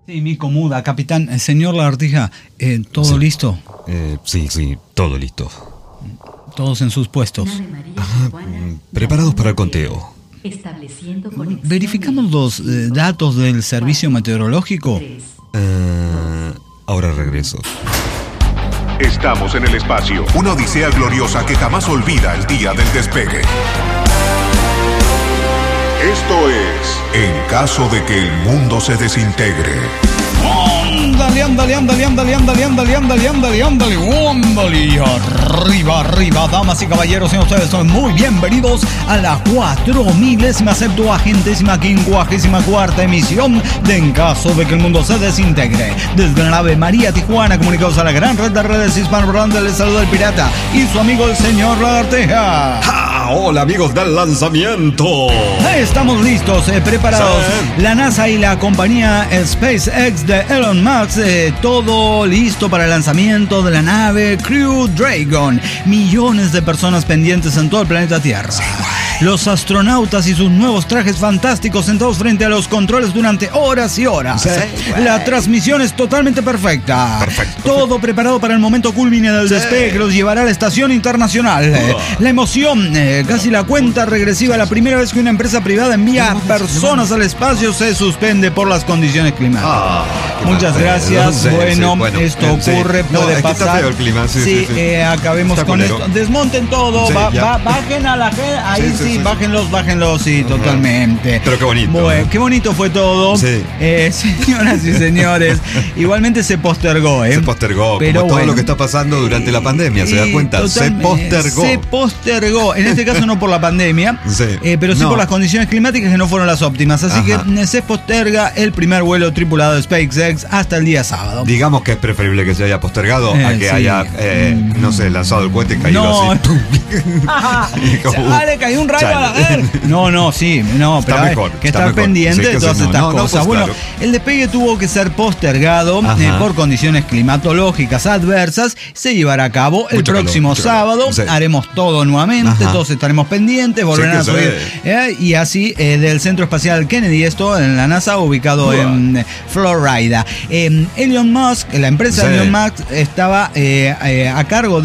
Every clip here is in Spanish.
Sí, Mico Muda, capitán. Señor Lagartija, ¿todo Sí. listo? Sí, todo listo. Todos en sus puestos. Preparados para el conteo. ¿Verificamos los datos del servicio meteorológico? Ahora regreso. Estamos en el espacio, una odisea gloriosa que jamás olvida el día del despegue. Esto es En caso de que el mundo se desintegre. Ándale, ándale, ándale, ándale, ándale, ándale, ándale, ándale, ándale, ándale. Arriba, arriba, damas y caballeros, sean ustedes son muy bienvenidos a la 4000ª emisión de En caso de que el mundo se desintegre. Desde la nave María Tijuana, comunicados a la gran red de redes hispanohablantes, les saluda el pirata y su amigo el señor Lagartija. ¡Ja! Hola amigos del lanzamiento. Estamos listos, preparados. Sí. La NASA y la compañía SpaceX de Elon Musk, todo listo para el lanzamiento de la nave Crew Dragon. Millones de personas pendientes en todo el planeta Tierra. Sí, los astronautas y sus nuevos trajes fantásticos sentados frente a los controles durante horas y horas. Sí, la transmisión es totalmente perfecta. Perfecto. Todo preparado para el momento culmine del despegue que los llevará a la estación internacional. La emoción, casi la cuenta regresiva, la primera vez que una empresa privada envía personas al espacio se suspende por las condiciones climáticas. Muchas gracias. Sí, bueno, bueno, esto ocurre, no, puede es que pasar. está feo el clima, sí. Acabemos Está con culero. esto. Desmonten todo, Sí, ya. bajen a la gente. Ahí sí, Sí. bájenlos, sí, totalmente. Pero qué bonito. Bueno, qué bonito fue todo. Sí. Señoras y señores, igualmente se postergó, Se postergó, Pero como todo bueno. lo que está pasando durante la pandemia, ¿se da cuenta? Se postergó. Se postergó, en este caso no por la pandemia, Sí. pero sí No. por las condiciones climáticas que no fueron las óptimas. Así Ajá. que se posterga el primer vuelo tripulado de SpaceX hasta el día sábado. Digamos que es preferible que se haya postergado a que sí. haya, no sé, lanzado el cohete y caído No. así. Y como, Le cayó un rayo chale. a la ver. Sí, no, Está pero hay mejor, que está estar mejor. pendiente Sí, que de todas sí, no, estas no, cosas. pues Bueno, claro. el despegue tuvo que ser postergado Ajá. por condiciones climatológicas adversas. Se llevará a cabo el Mucho calor, próximo mucho calor. sábado. Sí. Haremos todo nuevamente, Ajá. todos estaremos pendientes, volverán Sí a que subir. Y así del Centro Espacial Kennedy, esto en la NASA, ubicado en Florida. Elon Musk, la empresa Sí. de Elon Musk, estaba a cargo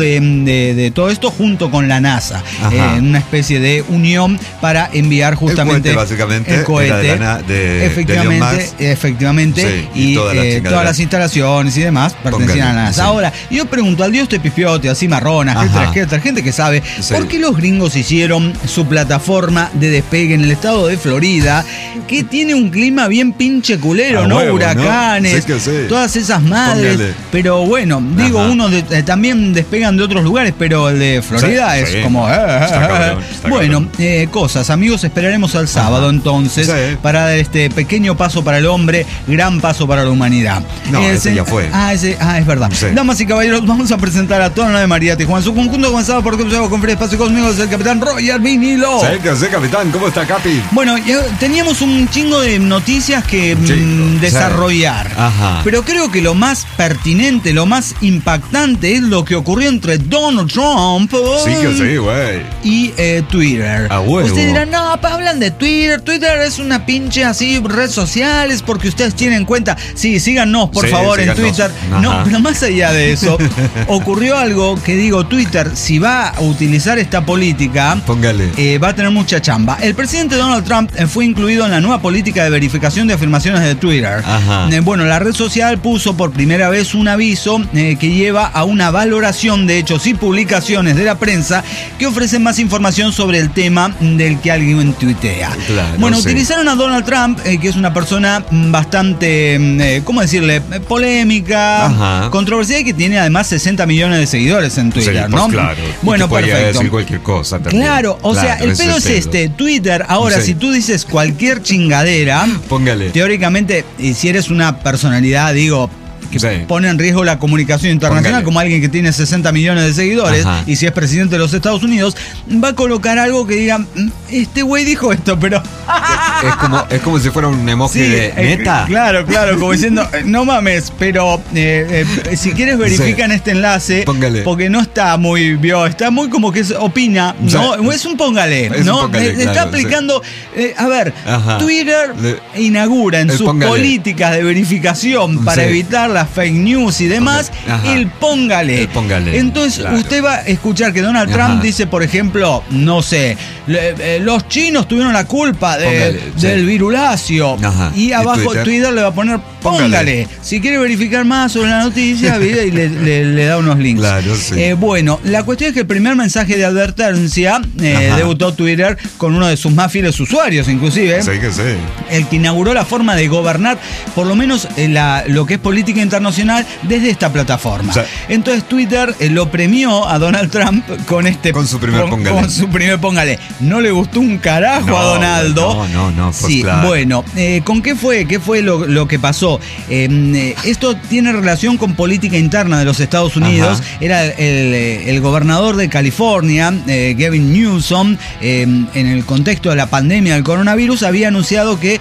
de todo esto junto con la NASA, Ajá. en una especie de unión para enviar justamente el cohete, básicamente, el cohete. era de efectivamente, Elon Musk. efectivamente, Sí, y y todas las chingaderas. todas las instalaciones y demás pertenecían a la NASA. sí. Ahora, yo pregunto al dios de Pipiote, así marrona, Ajá. gente que sabe, Sí. ¿por qué los gringos hicieron su plataforma de despegue en el estado de Florida, que tiene un clima bien pinche culero, A ¿no? huevo, ¿no? Huracanes, Sí que sí. todas esas madres. Póngale. Pero bueno, digo, Ajá. también despegan de otros lugares, pero el de Florida Sí, es sí. como... Está cabrón, está Bueno, cabrón. cosas, amigos, esperaremos al sábado entonces Sí. para dar este pequeño paso para el hombre, gran paso para la humanidad. No, ese ya fue. Es verdad. Sí. Damas y caballeros, vamos a presentar a toda la de María Tijuana. Su conjunto comenzado por con Free Espacio Cósmico es el capitán Roger Vinilo. Sí, que sé, capitán, ¿cómo está, Capi? Bueno, teníamos un chingo de noticias que Chico, desarrollar. sí. Ajá. Pero creo que lo más pertinente, lo más impactante es lo que ocurrió entre Donald Trump Sí que sí, güey. y Twitter. A huevo. Ustedes dirán, no, hablan de Twitter. Twitter es una pinche así red social, es porque ustedes tienen en cuenta. Sí, síganos, por Sí, favor, en síganos. Twitter. Ajá. No, pero más allá de eso, ocurrió algo que digo, Twitter, si va a utilizar esta política, Póngale. va a tener mucha chamba. El presidente Donald Trump fue incluido en la nueva política de verificación de afirmaciones de Twitter. Ajá. Bueno, la red social puso por primera vez un aviso que lleva a una valoración de hechos y publicaciones de la prensa que ofrecen más información sobre el tema del que alguien tuitea. Claro, Bueno, sí. utilizaron a Donald Trump, que es una persona bastante, ¿cómo decirle? Polémica, Ajá. controversial, y que tiene además 60 millones de seguidores en Twitter, Sí, pues ¿no? claro. Bueno, Y que podía perfecto. decir cualquier cosa también. Claro, o sea, el ese pedo es este, Twitter, ahora Sí. si tú dices cualquier chingadera, Póngale. teóricamente, y si eres una personalidad, digo, pone en riesgo la comunicación internacional, como alguien que tiene 60 millones de seguidores, y si es presidente de los Estados Unidos, va a colocar algo que diga, este güey dijo esto, pero... es como si fuera un emoji de neta. Claro, como diciendo, no mames, pero si quieres verifican este enlace, póngale. Porque no está muy, está muy como que opina, ¿no? Es un póngale, ¿no? Está aplicando, a ver, Twitter inaugura en sus políticas de verificación para evitar las fake news y demás, el póngale. Entonces, usted va a escuchar que Donald Trump dice, por ejemplo, no sé, los chinos tuvieron la culpa del virulacio. Y abajo Twitter le va a poner póngale. Si quiere verificar más sobre la noticia, y le da unos links. Claro, sí. Bueno, la cuestión es que el primer mensaje de advertencia debutó Twitter con uno de sus más fieles usuarios, inclusive. Sí, que sí. El que inauguró la forma de gobernar, por lo menos lo que es política internacional, desde esta plataforma. Entonces Twitter lo premió a Donald Trump con su primer póngale. Con su primer póngale. No le gustó un carajo a Donaldo. No, pues sí, claro. Bueno, ¿con qué fue? ¿Qué fue lo que pasó? Esto tiene relación con política interna de los Estados Unidos. Era el gobernador de California, Gavin Newsom, en el contexto de la pandemia del coronavirus, había anunciado que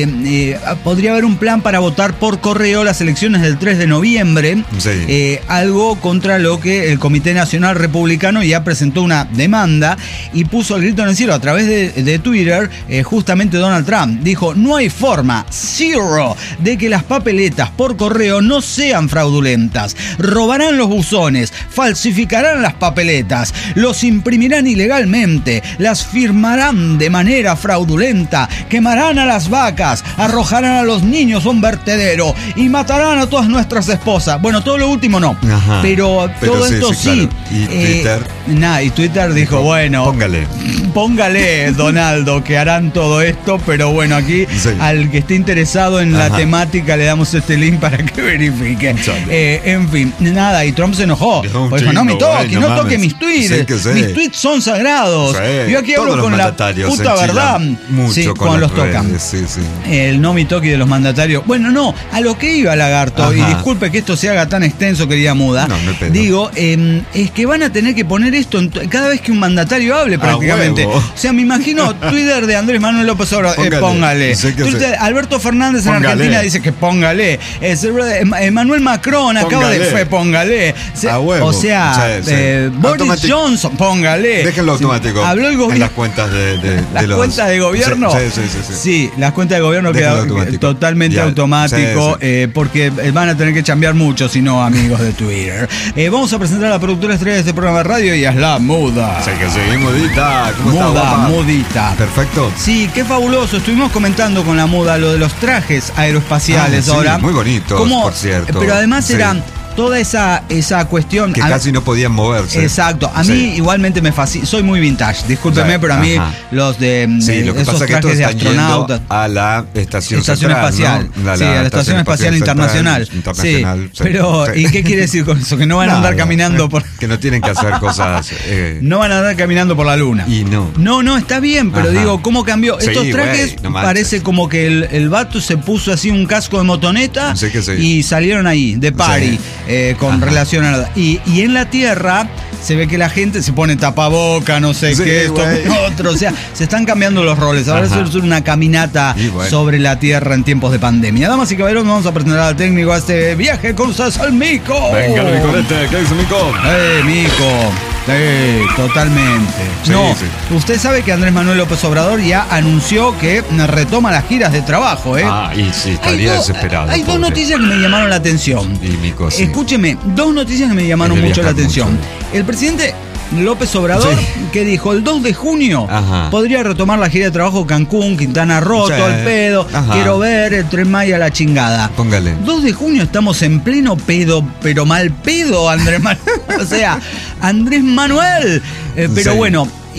podría haber un plan para votar por correo las elecciones del 3 de noviembre, algo contra lo que el Comité Nacional Republicano ya presentó una demanda y puso el grito en el cielo a través de Twitter. Justamente Donald Trump dijo: no hay forma, zero, de que las papeletas por correo no sean fraudulentas. Robarán los buzones, falsificarán las papeletas, los imprimirán ilegalmente, las firmarán de manera fraudulenta, quemarán a las vacas, arrojarán a los niños a un vertedero y matarán a todas nuestras esposas. Bueno, todo lo último no, pero todo esto sí. Claro. Y Twitter dijo, bueno, póngale Donaldo, que harán todo esto, pero bueno, aquí al que esté interesado en la temática le damos este link para que verifique. En fin, nada, y Trump se enojó. Pues dijo, no me toque, no toque mis tweets. Mis tweets son sagrados. Yo aquí hablo con la puta verdad. Cuando los tocan. El no me toque de los mandatarios. Bueno, no, a lo que iba, Lagarto, y disculpe que esto se haga tan extenso, querida Muda. Digo, es que van a tener que poner esto cada vez que un mandatario hable, prácticamente. O sea, me imagino Twitter de Andrés Manuel López Obrador, póngale. Twitter, Alberto Fernández en Argentina dice que póngale. Emmanuel Macron acaba de póngale. O sea, Boris Johnson, póngale. Déjenlo automático. Habló el gobierno. En las cuentas de las cuentas de gobierno. Sí, las cuentas de gobierno quedan totalmente automático, porque van a tener que chambear mucho, si no, amigos de Twitter. Vamos a presentar a la productora estrella de este programa de radio, y es la Muda. Sí, que sí, Mudita. ¿Cómo está, guapa? Mudita. Perfecto. Sí, qué fabuloso. Estuvimos comentando con la Muda lo de los trajes aeroespaciales ahora. Muy bonitos, por cierto. Pero además era toda esa cuestión que casi no podían moverse. Exacto. A mí igualmente me fascina. Soy muy vintage, discúlpeme, pero a mí los de lo que esos pasa trajes que de astronauta a la estación espacial, ¿no? a la estación espacial internacional. Sí. Pero ¿y qué quiere decir con eso? Que no van a andar caminando por que no tienen que hacer cosas no van a andar caminando por la luna. Y no, está bien, pero digo, ¿cómo cambió? Estos trajes parece como que el vato se puso así un casco de motoneta y salieron ahí de party. Con relación a nada. Y en la Tierra se ve que la gente se pone tapaboca, no sé qué, esto, otro. O sea, se están cambiando los roles. Ahora es una caminata sobre la Tierra en tiempos de pandemia. Damas y caballeros, vamos a presentar al técnico a este viaje con al Mico. Venga, Micolete, ¿qué dice Mico? Mico. Sí, totalmente. Usted sabe que Andrés Manuel López Obrador ya anunció que retoma las giras de trabajo, y sí, estaría desesperado. Hay dos noticias que me llamaron la atención. Escúcheme, dos noticias que me llamaron mucho la atención. El presidente López Obrador, que dijo el 2 de junio podría retomar la gira de trabajo Cancún, Quintana Roo, todo el pedo, quiero ver el Tren Maya, la chingada. Póngale. 2 de junio estamos en pleno pedo, pero mal pedo, Andrés Manuel. O sea, Andrés Manuel. Pero bueno,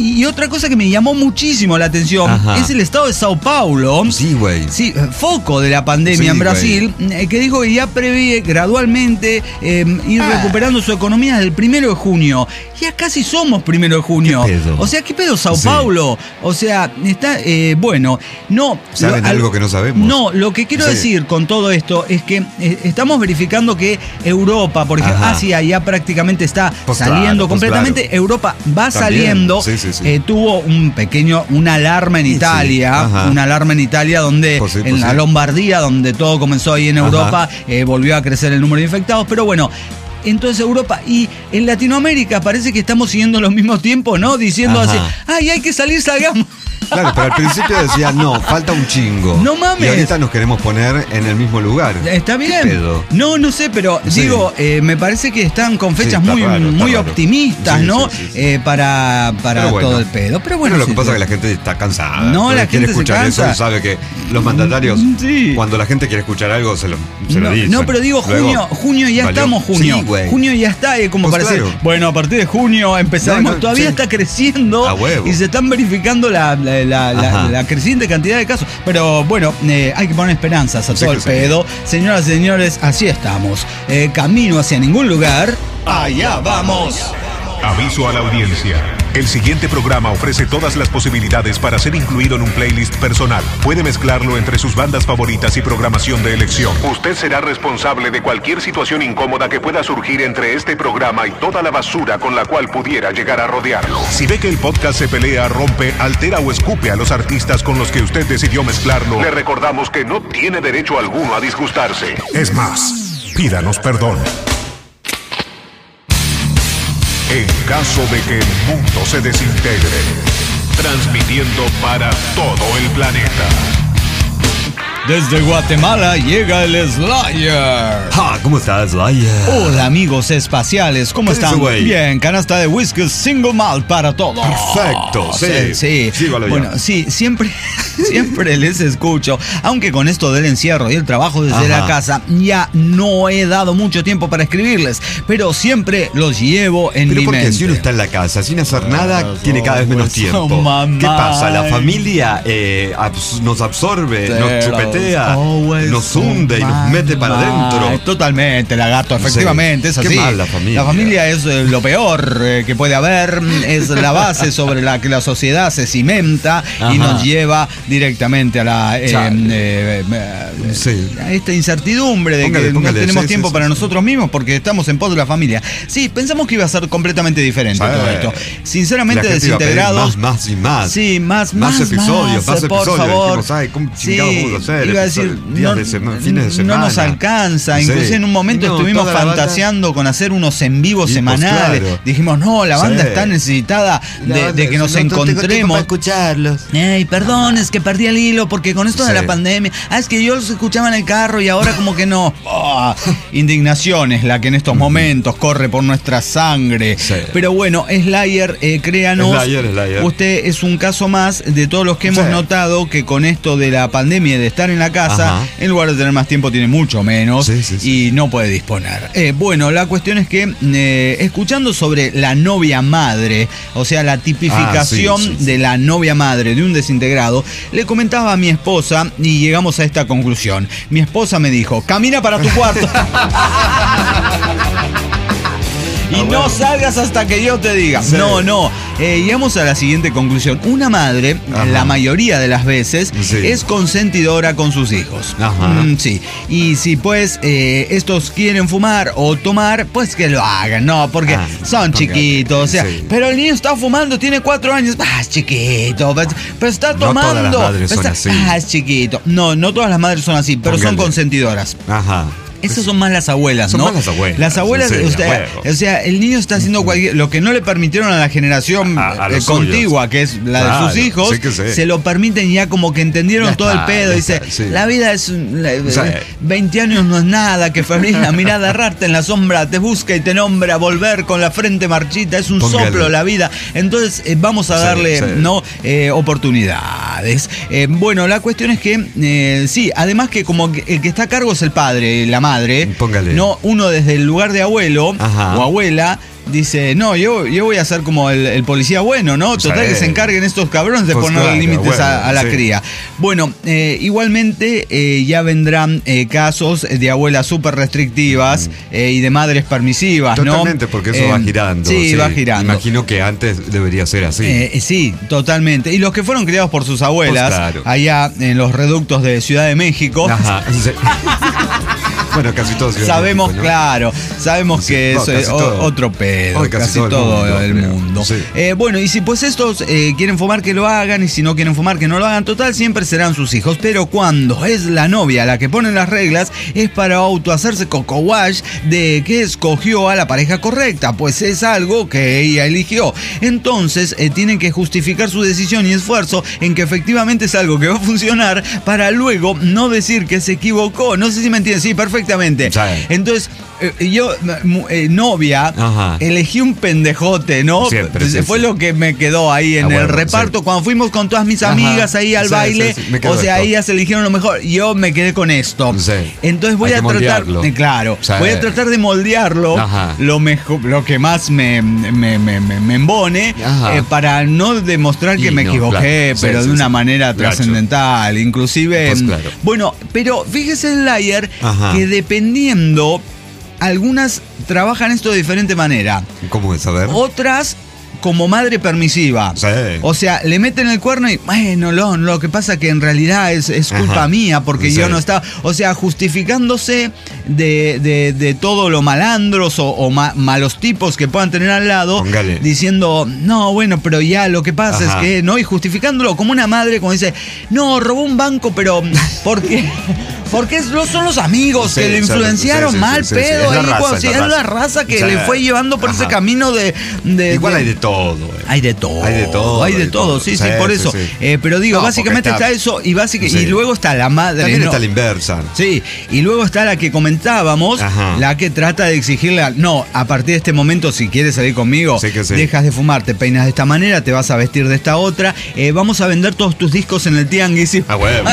Y otra cosa que me llamó muchísimo la atención es el estado de Sao Paulo. Sí, güey. Sí, foco de la pandemia en Brasil, que dijo que ya prevé gradualmente ir recuperando su economía desde el 1 de junio. Ya casi somos 1 de junio. ¿Qué pedo? O sea, ¿qué pedo Sao Paulo? O sea, está, bueno, no... ¿Saben algo que no sabemos? No, lo que quiero decir con todo esto es que estamos verificando que Europa, por ejemplo, Asia ya prácticamente está saliendo completamente. Claro. Europa va saliendo. Tuvo una alarma en Italia. Una alarma en Italia donde, en la Lombardía, donde todo comenzó ahí en Europa, volvió a crecer el número de infectados. Pero bueno, entonces Europa y en Latinoamérica parece que estamos siguiendo los mismos tiempos, ¿no? Diciendo así, ay, hay que salir, salgamos. Claro, pero al principio decía, no, falta un chingo. No mames. Y ahorita nos queremos poner en el mismo lugar. Está bien. No sé, pero digo, me parece que están con fechas muy optimistas, ¿no? Para todo el pedo. Pero bueno. Lo que pasa es que la gente está cansada. No, la gente escuchar se cansa. eso y sabe que los mandatarios, cuando la gente quiere escuchar algo, se lo dicen. No, pero digo, junio ya estamos junio. Sí, junio ya está, como para decir, bueno, a partir de junio empezaremos. Todavía está creciendo y se están verificando la creciente cantidad de casos. Pero bueno, hay que poner esperanzas a todo el pedo. Señoras y señores, así estamos. Camino hacia ningún lugar. Allá vamos. Aviso a la audiencia. El siguiente programa ofrece todas las posibilidades para ser incluido en un playlist personal. Puede mezclarlo entre sus bandas favoritas y programación de elección. Usted será responsable de cualquier situación incómoda que pueda surgir entre este programa y toda la basura con la cual pudiera llegar a rodearlo. Si ve que el podcast se pelea, rompe, altera o escupe a los artistas con los que usted decidió mezclarlo, le recordamos que no tiene derecho alguno a disgustarse. Es más, pídanos perdón. En caso de que el mundo se desintegre, transmitiendo para todo el planeta. Desde Guatemala llega el Slayer. ¿Cómo estás, Slayer? Hola, amigos espaciales, ¿cómo están? Bien, canasta de whisky single malt para todos. Perfecto, sí. Bueno, sí, siempre les escucho. Aunque con esto del encierro y el trabajo desde la casa, ya no he dado mucho tiempo para escribirles, pero siempre los llevo en mi mente. Porque si uno está en la casa sin hacer nada, tiene cada vez menos tiempo. ¿Qué pasa? La familia nos absorbe, nos chupetea, nos hunde y nos mete para adentro. Totalmente, lagarto, efectivamente, es así. Qué mal la familia. La familia es lo peor que puede haber, es la base sobre la que la sociedad se cimenta y nos lleva directamente a esta incertidumbre de que no tenemos tiempo para nosotros mismos porque estamos en pos de la familia. Sí, pensamos que iba a ser completamente diferente todo esto. Sinceramente, desintegrados. Más y más. Sí, más episodios. Por favor. Dijimos, ay, ¿cómo chingados vamos a hacer? Iba a decir, fines de semana. No nos alcanza. Inclusive en un momento estuvimos fantaseando con hacer unos en vivos semanales. Dijimos, no, la banda está necesitada de que nos encontremos. Para escucharlos. Perdón, es que perdí el hilo porque con esto de la pandemia. Es que yo los escuchaba en el carro y ahora como que no. Indignación es la que en estos momentos corre por nuestra sangre. Pero bueno, Slayer, créanos, Slayer. Usted es un caso más de todos los que hemos notado que con esto de la pandemia y de estar en la casa, en lugar de tener más tiempo tiene mucho menos y no puede disponer. Bueno, la cuestión es que escuchando sobre la novia madre, o sea, la tipificación de la novia madre de un desintegrado, le comentaba a mi esposa y llegamos a esta conclusión. Mi esposa me dijo, camina para tu cuarto. Y no salgas hasta que yo te diga. No. Llegamos a la siguiente conclusión. Una madre, la mayoría de las veces, es consentidora con sus hijos. Sí. Y si pues estos quieren fumar o tomar, pues que lo hagan, ¿no? Porque son chiquitos. O sea, pero el niño está fumando, tiene 4 años. Es chiquito. Pero está tomando. No todas las madres son así. Es chiquito. No todas las madres son así, pero son consentidoras. Esas son más las abuelas, ¿no? Son más las abuelas. Las abuelas, o sea, el niño está haciendo lo que no le permitieron a la generación contigua, que es la de sus hijos, se lo permiten ya como que entendieron todo el pedo. Dice, la vida es 20 años no es nada, que febril la mirada errarte en la sombra te busca y te nombra, volver con la frente marchita, es un soplo la vida. Entonces vamos a darle oportunidades. Bueno, la cuestión es que además que como el que está a cargo es el padre, la madre. madre. Póngale. No, uno desde el lugar de abuelo o abuela dice, no, yo voy a ser como el policía bueno, ¿no? Total, que se encarguen estos cabrones de poner límites a la cría. Bueno, igualmente ya vendrán casos de abuelas súper restrictivas y de madres permisivas, ¿no? Totalmente, porque eso va girando. Sí, va girando. Imagino que antes debería ser así. Sí, totalmente. Y los que fueron criados por sus abuelas, allá en los reductos de Ciudad de México. Bueno, casi todos. Sabemos, México, ¿no? Claro, sabemos que eso es otro pedo. Casi todo el mundo. Sí. Bueno, y si pues estos quieren fumar, que lo hagan, y si no quieren fumar, que no lo hagan. Total, siempre serán sus hijos. Pero cuando es la novia la que pone las reglas, es para autohacerse coco wash de que escogió a la pareja correcta, pues es algo que ella eligió. Entonces, tienen que justificar su decisión y esfuerzo en que efectivamente es algo que va a funcionar, para luego no decir que se equivocó. No sé si me entiendes. Sí, perfectamente. Entonces, yo, novia, elegí un pendejote, ¿no? Siempre, fue lo que me quedó ahí en el reparto. Cuando fuimos con todas mis amigas ahí al baile, o sea, ellas eligieron lo mejor. Yo me quedé con esto. Entonces voy a tratar, voy a tratar de moldearlo lo que más me embone, para no demostrar que me equivoqué, pero de una manera trascendental. Inclusive, bueno, pero fíjese, Slayer, que dependiendo, algunas trabajan esto de diferente manera. ¿Cómo es? A ver. Otras como madre permisiva. Sí. O sea, le meten el cuerno y, bueno, lo que pasa que en realidad es culpa mía porque yo no estaba. O sea, justificándose de todo lo malandros o malos tipos que puedan tener al lado. Póngale. Diciendo, no, bueno, pero ya lo que pasa es que, ¿no? Y justificándolo como una madre, como dice, no, robó un banco, pero porque son los amigos que le influenciaron mal, pedo. Es la raza que le fue llevando por ese camino de igual hay de todo. Hay de todo, sí, por eso. Pero digo, básicamente está eso y luego está la madre. También está la inversa. Sí, y luego está la que comentábamos, la que trata de exigirle, no, a partir de este momento, si quieres salir conmigo, dejas de fumar, te peinas de esta manera, te vas a vestir de esta otra, vamos a vender todos tus discos en el tianguis. Bueno.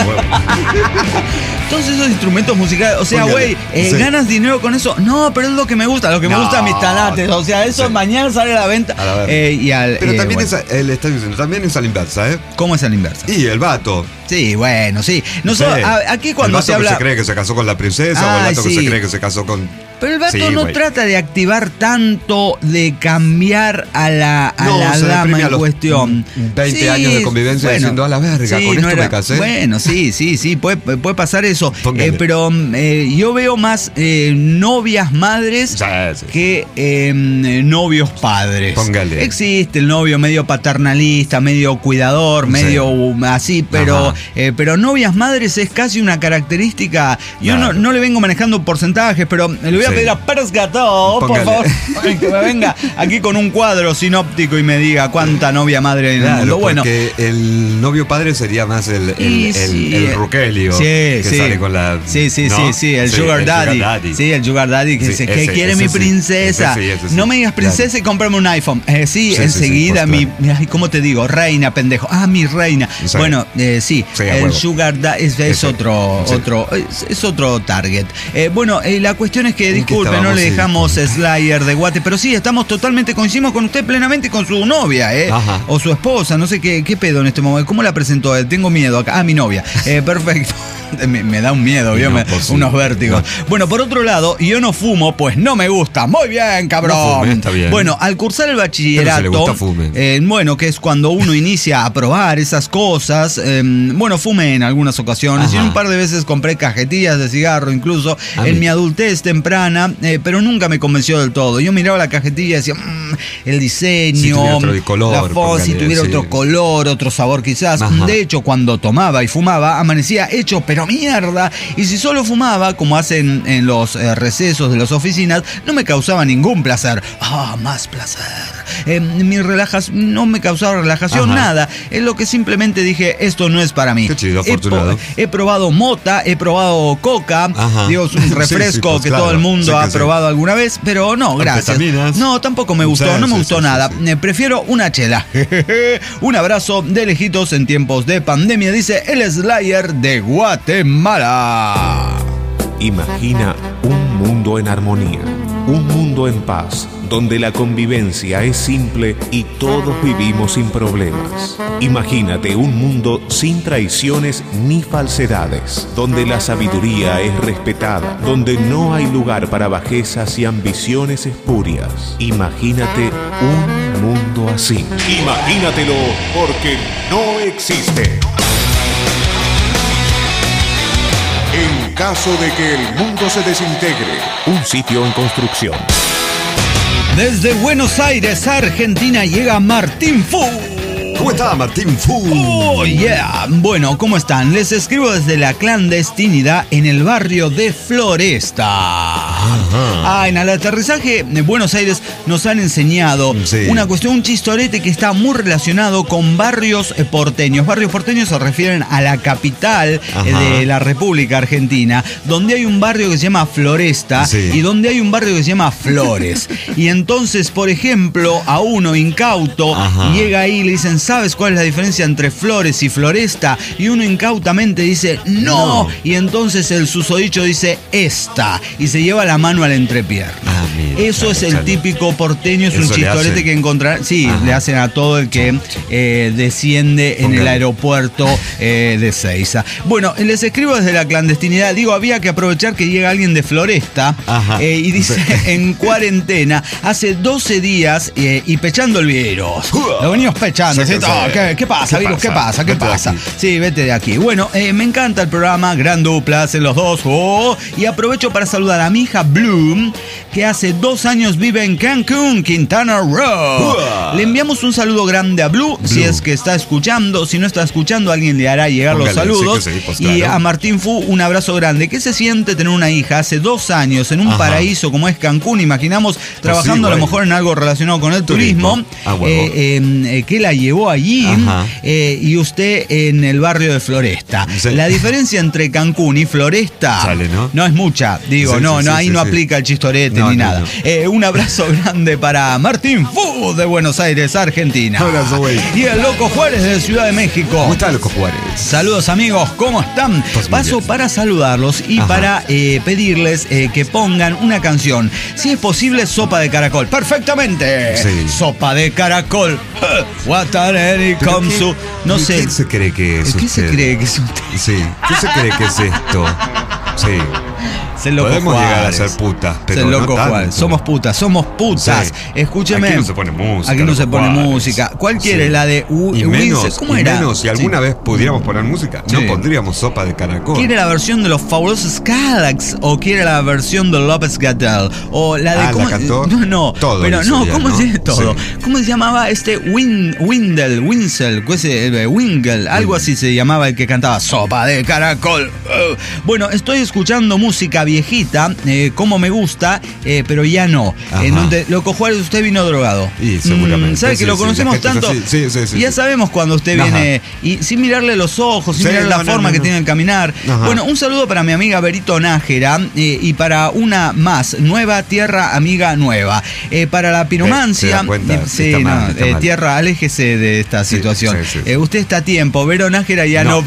Todos esos instrumentos musicales, o sea, güey, ¿ganas dinero con eso? No, pero es lo que me gusta, mis tanates, o sea, eso mañana sale a la venta. Pero también le está diciendo, también es a la inversa, ¿eh? ¿Cómo es a la inversa? Y el vato. Sí, bueno, sí. Nosotros, aquí cuando se habla... El vato que se cree que se casó con la princesa, o el vato que se cree que se casó con... Pero el vato no trata de activar tanto, de cambiar a la dama en cuestión. 20 años de convivencia diciendo a la verga, con esto me casé. Bueno, sí, puede pasar eso. Pero yo veo más novias madres que novios padres. Póngale. Existe el novio medio paternalista, medio cuidador, medio así, pero novias madres es casi una característica. Yo no le vengo manejando porcentajes, pero le voy a pedir a Pérez Gato, por favor, que me venga aquí con un cuadro sinóptico y me diga cuánta novia madre hay en el mundo. Bueno, porque el novio padre sería más el Rogelio, que sale con la... Sí, el Sugar Daddy. Sí, el Sugar Daddy que dice, ¿qué quiere mi princesa? No me digas princesa y cómprame un iPhone. Enseguida ¿cómo te digo? Reina, pendejo. Mi reina. Bueno, el Sugar Daddy es otro target. Bueno, la cuestión es que, disculpe, no le dejamos Slayer de guate, pero sí, estamos totalmente, coincidimos con usted plenamente, con su novia, o su esposa, no sé qué pedo en este momento. ¿Cómo la presentó él? Tengo miedo acá. Mi novia. Perfecto. Me da un miedo, unos vértigos. No. Bueno, por otro lado, yo no fumo, pues no me gusta. Muy bien, cabrón. No fume, está bien. Bueno, al cursar el bachillerato, le gusta fume. Bueno, que es cuando uno inicia a probar esas cosas, fumé en algunas ocasiones. Y un par de veces compré cajetillas de cigarro, incluso en mi adultez temprana, pero nunca me convenció del todo. Yo miraba la cajetilla y decía, el diseño, si tuviera otro color, otro sabor quizás. De hecho, cuando tomaba y fumaba, amanecía hecho, pero mierda. Y si solo fumaba, como hacen en los recesos de las oficinas, no me causaba ningún placer. Más placer. No me causaba relajación, nada. Es lo que simplemente dije, esto no es para mí. Qué chido, afortunado. He probado mota, he probado coca. Digo, es un refresco que todo el mundo ha probado alguna vez, pero no, gracias. No, tampoco me gustó, no me gustó nada. Prefiero una chela. Un abrazo de lejitos en tiempos de pandemia, dice el Slayer de Guatemala. Imagina un mundo en armonía, un mundo en paz, donde la convivencia es simple y todos vivimos sin problemas. Imagínate un mundo sin traiciones ni falsedades, donde la sabiduría es respetada, donde no hay lugar para bajezas y ambiciones espurias. Imagínate un mundo así. Imagínatelo, porque no existe. En caso de que el mundo se desintegre, un sitio en construcción. Desde Buenos Aires, Argentina, llega Martín Fu. ¿Cómo está Martín Fu? Oh, yeah. Bueno, ¿cómo están? Les escribo desde la clandestinidad en el barrio de Floresta. En el aterrizaje de Buenos Aires nos han enseñado una cuestión, un chistorete que está muy relacionado con barrios porteños. Barrios porteños se refieren a la capital de la República Argentina, donde hay un barrio que se llama Floresta y donde hay un barrio que se llama Flores. Y entonces, por ejemplo, a uno incauto llega ahí y le dicen, ¿sabes cuál es la diferencia entre Flores y Floresta? Y uno incautamente dice, no. Y entonces el susodicho dice, esta. Y se lleva la mano a la entrepierna. Eso es el típico porteño, es un chistorete que encontrarán. Le hacen a todo el que desciende en el aeropuerto de Seiza. Bueno, les escribo desde la clandestinidad. Digo, había que aprovechar que llega alguien de Floresta y dice, en cuarentena, hace 12 días y pechando el virus. Lo venimos pechando. ¿Qué pasa, virus? ¿Qué pasa? ¿Qué pasa? Sí, vete de aquí. Bueno, me encanta el programa, gran dupla, hacen los dos. Y aprovecho para saludar a mi hija Bloom, que hace 2 años vive en Cancún, Quintana Roo. Le enviamos un saludo grande a Blue, si es que está escuchando. Si no está escuchando, alguien le hará llegar los saludos. Y a Martín Fu, un abrazo grande. ¿Qué se siente tener una hija hace 2 años en un paraíso como es Cancún? Imaginamos trabajando a lo mejor en algo relacionado con el turismo. ¿Qué la llevó allí? Y usted en el barrio de Floresta. La diferencia entre Cancún y Floresta no es mucha. Digo, ahí no aplica el chistorete ni nada. Un abrazo grande para Martín Fu de Buenos Aires, Argentina. Y el Loco Juárez de Ciudad de México. ¿Cómo está, Loco Juárez? Saludos, amigos, ¿cómo están? Paso para saludarlos y para pedirles que pongan una canción. Si es posible, Sopa de Caracol. ¡Perfectamente! Sopa de Caracol. Watareri Komsu. No sé. ¿Qué se cree que es? ¿Qué se cree que es usted? ¿Qué se cree que es esto? Podemos llegar a ser putas, pero no tanto. Somos putas. Escúcheme. Aquí no se pone música. Aquí no se pone música. ¿Cuál quiere? La de ¿Cómo era? Menos, si alguna vez pudiéramos poner música, no pondríamos Sopa de Caracol. ¿Quiere la versión de los fabulosos Cadillacs o quiere la versión de López Gatell? O la de ¿la cantó? No. Todo pero no, ¿cómo se dice todo? Sí. ¿Cómo se llamaba Wingle, algo así se llamaba el que cantaba Sopa de Caracol? Bueno, estoy escuchando música viejita, como me gusta, pero ya no. Loco Juárez, usted vino drogado. Seguramente. ¿Sabe que lo conocemos tanto? Y ya sabemos cuando usted viene, y sin mirarle los ojos, sin mirarle la forma que tiene el caminar. Bueno, un saludo para mi amiga Berito Nájera y para una más, Nueva Tierra Amiga Nueva. Para la piromancia, Tierra, aléjese de esta situación. Usted está a tiempo, Berito Nájera ya no.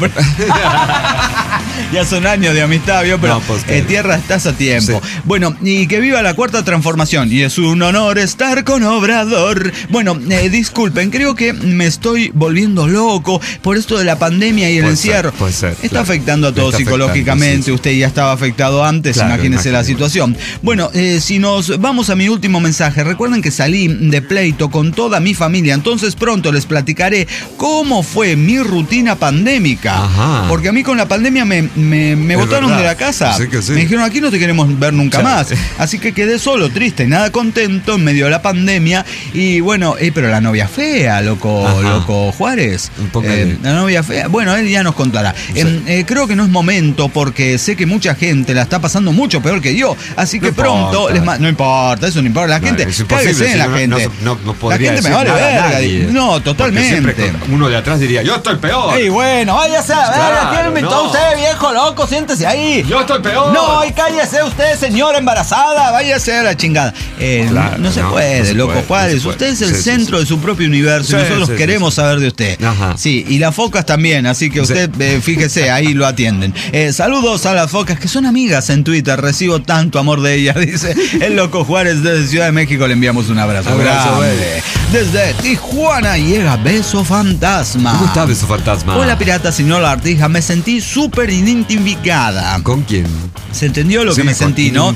Ya son años de amistad, ¿vio? Pero Tierra, estás a tiempo. Bueno, y que viva la Cuarta Transformación. Y es un honor estar con Obrador. Bueno, disculpen, creo que me estoy volviendo loco por esto de la pandemia y el encierro. Puede ser. Está afectando a todos psicológicamente. Usted ya estaba afectado antes, imagínese la situación. Bueno, si nos vamos a mi último mensaje, recuerden que salí de pleito con toda mi familia. Entonces pronto les platicaré cómo fue mi rutina pandémica. Porque a mí con la pandemia me botaron de la casa. Me dijeron, aquí no te queremos ver nunca más. Así que quedé solo, triste, nada contento en medio de la pandemia. Y bueno, pero la novia fea, loco Juárez. La novia fea, bueno, él ya nos contará. Creo que no es momento porque sé que mucha gente la está pasando mucho peor que yo. Así que pronto no importa, eso no importa. La gente, cáguese en la gente. No podría, la gente me vale verga. No, totalmente. Uno de atrás diría, yo estoy peor. Y bueno, váyase a ver, ¿quién invitó a usted, viejo loco? Siéntese ahí. Yo estoy peor. No, y cállese usted, señora embarazada! Váyase a la chingada. Claro, no se puede, loco Juárez. Usted es el centro de su propio universo y nosotros queremos saber de usted. Ajá. Sí, y las focas también, así que usted, fíjese, ahí lo atienden. Saludos a las focas, que son amigas en Twitter. Recibo tanto amor de ellas, dice el loco Juárez desde Ciudad de México. Le enviamos un abrazo grande. Desde Tijuana llega Beso Fantasma. ¿Cómo está Beso Fantasma? Hola, pirata, señor Lagartija. Me sentí súper identificada. ¿Con quién? ¿Se entendió lo que me sentí, no?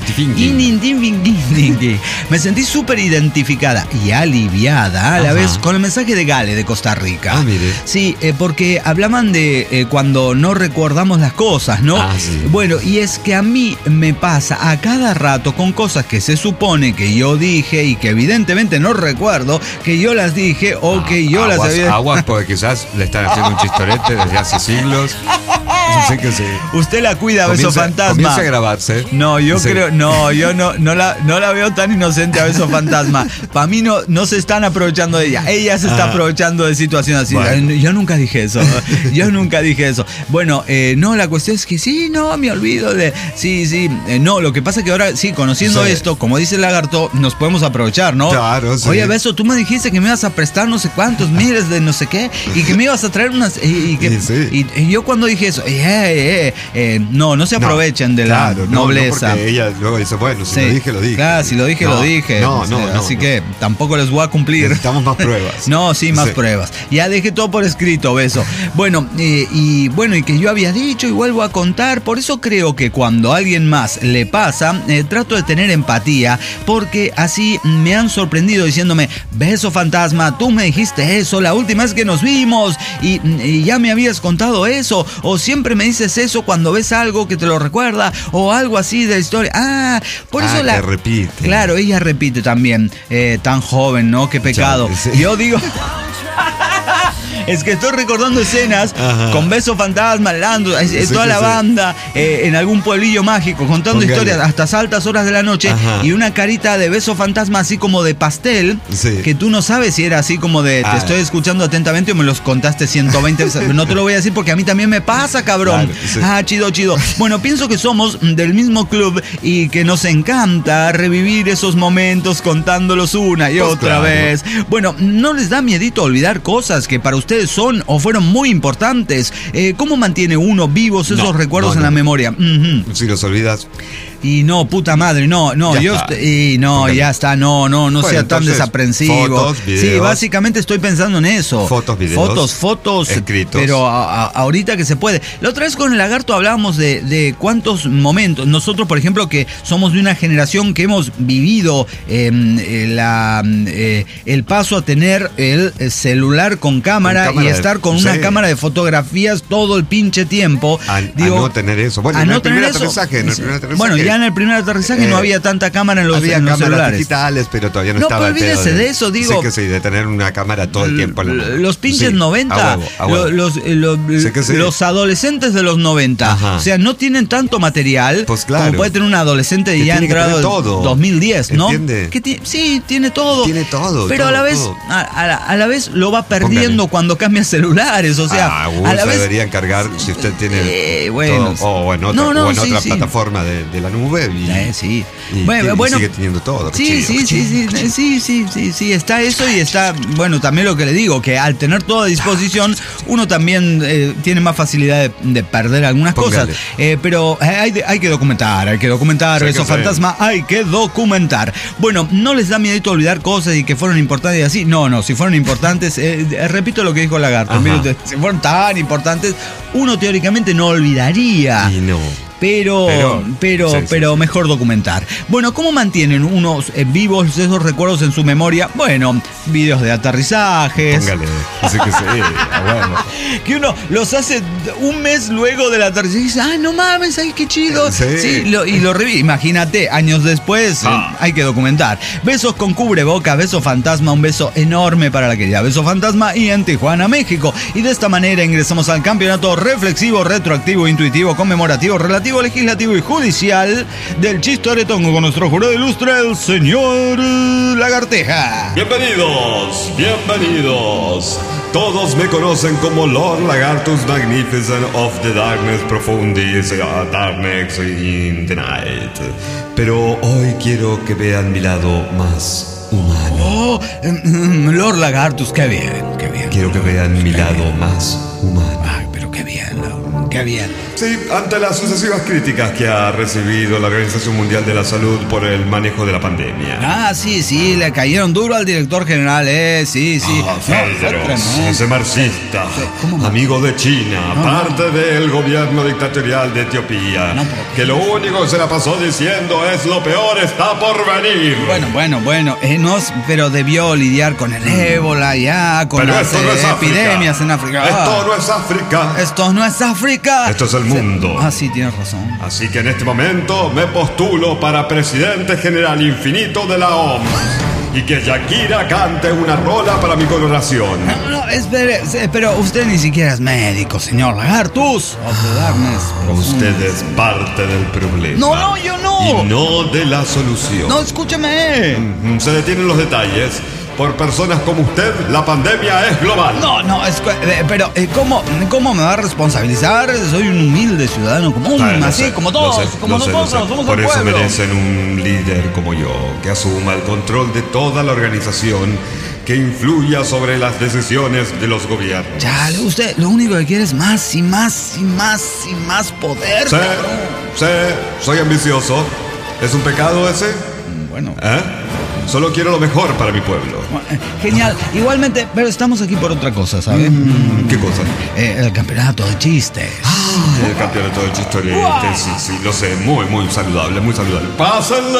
Me sentí súper identificada y aliviada a la vez con el mensaje de Gale de Costa Rica. Ah, mire. Sí, porque hablaban de cuando no recordamos las cosas, ¿no? Sí. Bueno, y es que a mí me pasa a cada rato con cosas que se supone que yo dije y que evidentemente no recuerdo que yo las dije o que yo las había... Aguas, porque quizás le están haciendo un chistorete desde hace siglos. Sé que sí. Usted la cuida, Beso Fantasma. Comienza a grabarse. No, yo creo, yo no la veo tan inocente a Beso Fantasma. Para mí no se están aprovechando de ella. Ella se está aprovechando de situaciones así. Bueno. Yo nunca dije eso. Bueno, no, la cuestión es que sí, no, me olvido de... Sí. No, lo que pasa es que ahora, sí, conociendo esto, como dice el lagarto, nos podemos aprovechar, ¿no? Claro, sí. Oye, Beso, tú me dijiste que me ibas a prestar no sé cuántos miles de no sé qué y que me ibas a traer unas... Y yo cuando dije eso... no se aprovechen de la nobleza. No, porque ella luego dice, bueno, si lo dije, lo dije. Claro, si lo dije, lo dije. Así que tampoco les voy a cumplir. Necesitamos más pruebas. Más pruebas. Ya dejé todo por escrito, Beso. Bueno, y que yo había dicho y vuelvo a contar. Por eso creo que cuando a alguien más le pasa, trato de tener empatía, porque así me han sorprendido diciéndome, Beso Fantasma, tú me dijiste eso la última vez que nos vimos y ya me habías contado eso, o siempre me dices eso cuando ves algo que te lo recuerda o algo así de historia. Por eso que repite. Claro, ella repite también. Tan joven, ¿no? Qué pecado. Sí. Yo digo... Es que estoy recordando escenas con Beso Fantasma, Lando, toda la banda, en algún pueblillo mágico, contando historias hasta altas horas de la noche, y una carita de Beso Fantasma así como de pastel, que tú no sabes si era así como de te estoy escuchando atentamente o me los contaste 120 veces. No te lo voy a decir porque a mí también me pasa, cabrón. Claro, sí. Chido. Bueno, pienso que somos del mismo club y que nos encanta revivir esos momentos contándolos una y otra vez. Bueno, ¿no les da miedito olvidar cosas que para ustedes son o fueron muy importantes? ¿Cómo mantiene uno vivos esos recuerdos en la memoria? Si los olvidas. Y no, puta madre, no, ya está, no sea tan desaprensivo. Fotos, videos. Sí, básicamente estoy pensando en eso. Fotos, videos. Fotos. Escritos. Pero ahorita que se puede. La otra vez con el lagarto hablábamos de cuántos momentos. Nosotros, por ejemplo, que somos de una generación que hemos vivido el paso a tener el celular con cámara y estar con una cámara de fotografías todo el pinche tiempo. A no tener eso. Bueno, en el primer aterrizaje. Bueno, ya en el primer aterrizaje no había tanta cámara en los celulares digitales, pero todavía no estaba el pedo. No, olvídese de eso, digo. Sí, de tener una cámara todo el tiempo en la mano. Los pinches 90, los adolescentes de los 90, o sea, no tienen tanto material como puede tener un adolescente de ya entrado 2010, ¿no? ¿Entiende? Sí, tiene todo. Pero todo, a la vez lo va perdiendo cuando cambia celulares, o sea, a la vez debería encargar si usted tiene todo, o en otra plataforma de la nube y sigue teniendo todo. Sí, está eso y está, bueno, también lo que le digo, que al tener todo a disposición, uno también tiene más facilidad de perder algunas cosas. Pero hay que documentar, Beso Fantasma, hay que documentar. Bueno, no les da miedo olvidar cosas y que fueron importantes y así. No, si fueron importantes, repito lo que dijo Lagarto, mire, si fueron tan importantes, uno teóricamente no olvidaría. Y no. Pero mejor documentar. Bueno, ¿cómo mantienen unos vivos esos recuerdos en su memoria? Bueno, videos de aterrizajes. Póngale, así que sí, bueno. Que uno los hace un mes luego del aterrizaje y dice, no mames, ay, qué chido. Sí, y lo revive. Imagínate, años después, hay que documentar. Besos con cubreboca, Beso Fantasma, un beso enorme para la querida Beso Fantasma y en Tijuana, México. Y de esta manera ingresamos al campeonato reflexivo, retroactivo, intuitivo, conmemorativo, relativo, legislativo y judicial del Chistoretongo con nuestro jurado ilustre, el señor Lagarteja. Bienvenidos. todos me conocen como Lord Lagartus Magnificent of the Darkness Profundis, Darkness in the Night. Pero hoy quiero que vean mi lado más humano. Oh, Lord Lagartus, qué bien, qué bien. Quiero que vean mi lado más humano. Ay, pero qué bien, Lord, qué bien. Sí, ante las sucesivas críticas que ha recibido la Organización Mundial de la Salud por el manejo de la pandemia. Ah, sí, le cayeron duro al director general, sí. Tedros, ese marxista, amigo de China, parte del gobierno dictatorial de Etiopía, que lo único que se la pasó diciendo es lo peor está por venir. Bueno, pero debió lidiar con el ébola ya, con las epidemias en África. Esto no es África. Esto no es África. Esto es el mundo. Ah, sí, tienes razón. Así que en este momento me postulo para presidente general infinito de la OMS. Y que Shakira cante una rola para mi coronación. No, espere, pero usted ni siquiera es médico, señor Lagartus. Usted es parte del problema. No, yo no. Y no de la solución. No, escúcheme. Se detienen los detalles. Por personas como usted, la pandemia es global. Pero ¿cómo me va a responsabilizar? Soy un humilde ciudadano común, así como todos, como nosotros, somos Por el eso pueblo. merecen un líder como yo, que asuma el control de toda la organización, que influya sobre las decisiones de los gobiernos. Chale, usted lo único que quiere es más y más poder. Sí, soy ambicioso. ¿Es un pecado ese? Bueno. Solo quiero lo mejor para mi pueblo. Genial. Igualmente, pero estamos aquí por otra cosa, ¿sabes? ¿Qué cosa? El campeonato de chistes. El campeonato de chistorete, sí, lo sé. Muy saludable, muy saludable. ¡Pásenle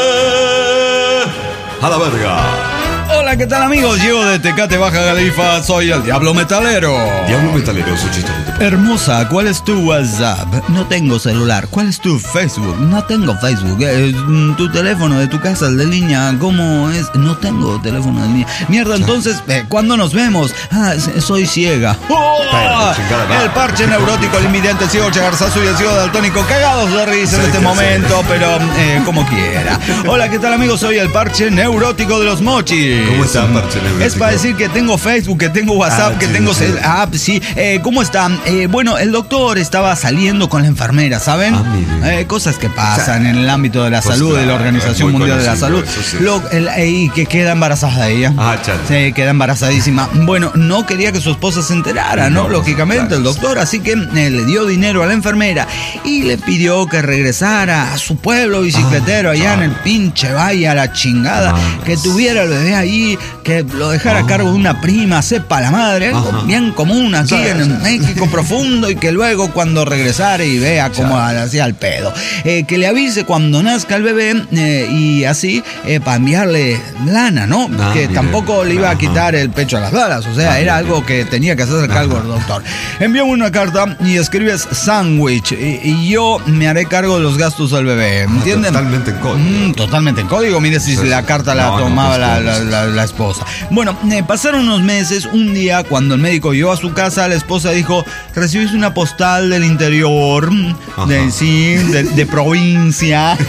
a la verga! Hola, ¿qué tal, amigos? Llego de Tecate, Baja Califa. Soy el Diablo Metalero. Diablo Metalero, su chistorete. Hermosa, ¿cuál es tu WhatsApp? No tengo celular. ¿Cuál es tu Facebook? No tengo Facebook. Tu teléfono de tu casa, el de línea, ¿cómo es? No tengo teléfono de línea. Mierda, entonces, ¿cuándo nos vemos? Soy ciega. El parche neurótico, el invidente, el ciego chagarzazo y el ciego daltónico cagados de risa en este momento, pero como quiera. Hola, ¿qué tal, amigos? Soy el parche neurótico de los mochis. ¿Cómo está, parche neurótico? Es para decir que tengo Facebook, que tengo WhatsApp, que tengo app, sí. ¿Cómo está? Bueno, el doctor estaba saliendo con la enfermera, ¿saben? Cosas que pasan en el ámbito de la salud, de la Organización Mundial de la Salud. Y que queda embarazada ella. Sí, queda embarazadísima. Bueno, no quería que su esposa se enterara, ¿no? Lógicamente, el doctor. Así que le dio dinero a la enfermera y le pidió que regresara a su pueblo bicicletero allá en el pinche valle a la chingada. Que tuviera el bebé ahí, que lo dejara a cargo de una prima, sepa la madre. Algo bien común aquí en México profundo, y que luego cuando regresara y vea cómo hacía el pedo, que le avise cuando nazca el bebé, y así para enviarle lana, ¿no? Que tampoco le iba a quitar el pecho a las balas, o sea, era algo que tenía que hacerse cargo el doctor. Envíame una carta y escribes sándwich, y yo me haré cargo de los gastos del bebé, ¿entienden? Totalmente en código. Totalmente en código. Mire si la carta la tomaba la esposa. Bueno, pasaron unos meses. Un día, cuando el médico llegó a su casa, la esposa dijo: recibís una postal del interior, de provincia.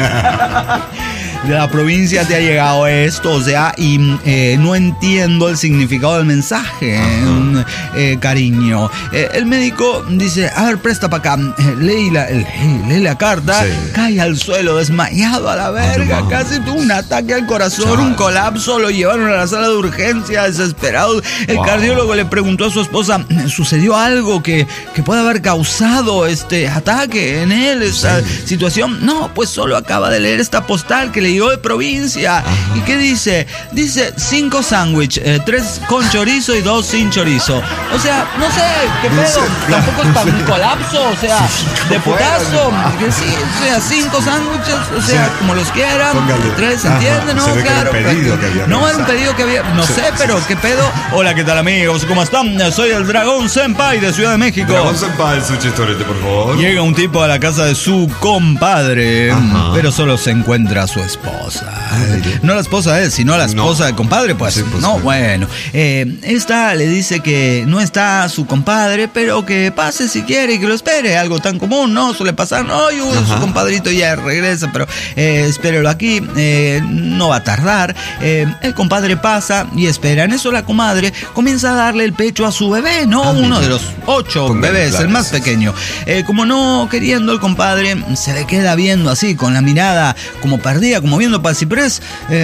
De la provincia te ha llegado esto, o sea, y no entiendo el significado del mensaje, cariño. El médico dice: a ver, presta para acá. Lee la carta, cae al suelo desmayado a la verga, casi tuvo un ataque al corazón, un colapso, lo llevaron a la sala de urgencia desesperado. El cardiólogo le preguntó a su esposa: ¿sucedió algo que pueda haber causado este ataque en él, esta situación? No, pues solo acaba de leer esta postal que le llegó de provincia. ¿Y qué dice? Dice 5 sándwiches, 3 con chorizo y 2 sin chorizo. O sea, no sé, qué pedo. Tampoco es para un colapso, o sea, de putazo. O sea, 5 sándwiches, o sea, como los quieran. 3, ¿entienden? No, claro. No era un pedido que había, no sé, pero qué pedo. Hola, ¿qué tal, amigos? ¿Cómo están? Soy el Dragón Senpai de Ciudad de México. Dragón Senpai, su chistorete, por favor. Llega un tipo a la casa de su compadre, pero solo se encuentra a su esposa. esposa. No la esposa de él, sino la esposa del compadre, pues. Sí, pues no, bueno. Esta le dice que no está su compadre, pero que pase si quiere y que lo espere. Algo tan común, ¿no? Suele pasar. No, su compadrito ya regresa, pero espérelo aquí. No va a tardar. El compadre pasa y espera. En eso la comadre comienza a darle el pecho a su bebé, ¿no? Uno de los 8 bebés, claro, el más pequeño. Como no queriendo, el compadre se le queda viendo así, con la mirada como perdida, como viendo para el ciprés,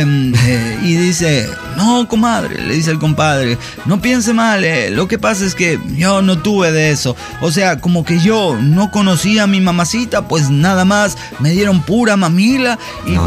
y dice: no, comadre, le dice el compadre, no piense mal, lo que pasa es que yo no tuve de eso. O sea, como que yo no conocía a mi mamacita, pues nada más me dieron pura mamila.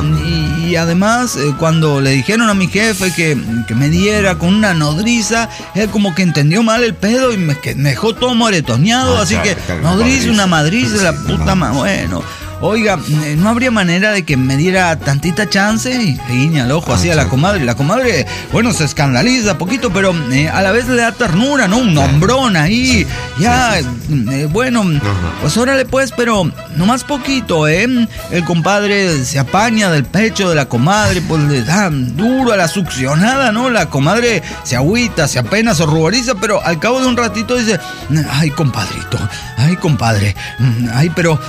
Y además, cuando le dijeron a mi jefe que me diera con una nodriza, él como que entendió mal el pedo y me dejó todo moretoneado. Así que nodriza, una madriza, la puta bueno. Oiga, ¿no habría manera de que me diera tantita chance? Y le guiña el ojo así a la comadre. La comadre, bueno, se escandaliza poquito, pero a la vez le da ternura, ¿no? Un hombrón ahí. Ya, bueno, pues órale pues, pero nomás poquito, ¿eh? El compadre se apaña del pecho de la comadre, pues le da duro a la succionada, ¿no? La comadre se agüita, se apena, se ruboriza, pero al cabo de un ratito dice: ay, compadrito, ay, compadre, ay, pero...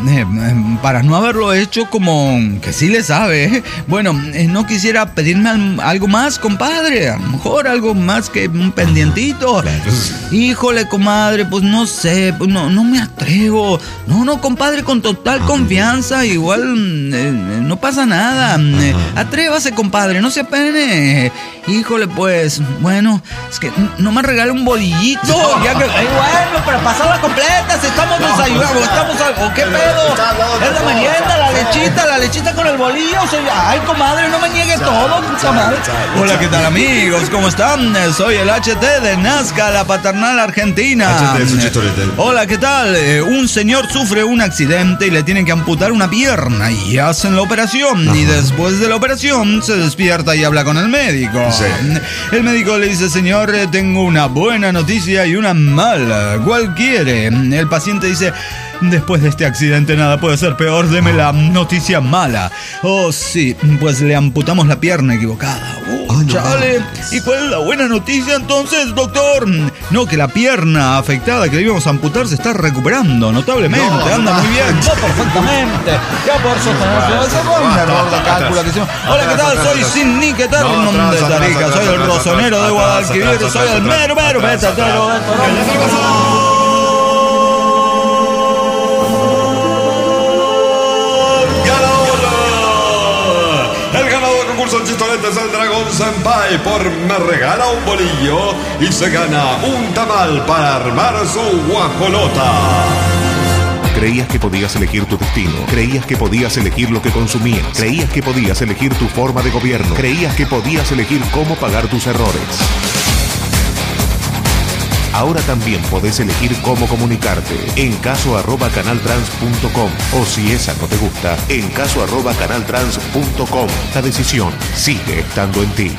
para no haberlo hecho, como que sí le sabe, ¿eh? Bueno, no quisiera pedirme algo más, compadre. A lo mejor algo más que un pendientito. Híjole, comadre, pues no sé, pues no me atrevo. No, compadre, con total confianza, igual no pasa nada. Atrévase, compadre, no se apene. Híjole, pues, bueno, es que no me regale un bolillito. Ya que, bueno, pero pasarla completa, si estamos desayunando, ¿o qué pedo? Es la merienda, la lechita con el bolillo. Ay, comadre, no me niegue todo, comadre. Hola, ¿qué tal, amigos? ¿Cómo están? Soy el HT de Nazca, la paternal argentina. Hola, ¿qué tal? Un señor sufre un accidente y le tienen que amputar una pierna y hacen la operación. Y después de la operación se despierta y habla con el médico. Sí. El médico le dice: señor, tengo una buena noticia y una mala. ¿Cuál quiere? El paciente dice: después de este accidente nada puede ser peor, deme la noticia mala. Oh, sí, pues le amputamos la pierna equivocada. Chale. ¿Y cuál es la buena noticia entonces, doctor? No, que la pierna afectada que le íbamos a amputar se está recuperando notablemente, anda muy bien. Perfectamente. Ya por sostener un error de cálculo que hicimos. Hola, ¿qué tal? Soy Sidney Queterno de Tarica, soy el rosonero de Guadalquivir, soy el mero petatero de Torón. Son chistoletes del Dragón Senpai por Me Regala un Bolillo y se gana un tamal para armar su guajolota. Creías que podías elegir tu destino, creías que podías elegir lo que consumías, creías que podías elegir tu forma de gobierno, creías que podías elegir cómo pagar tus errores. Ahora también podés elegir cómo comunicarte en caso@canaltrans.com o si esa no te gusta, en caso@canaltrans.com. La decisión sigue estando en ti.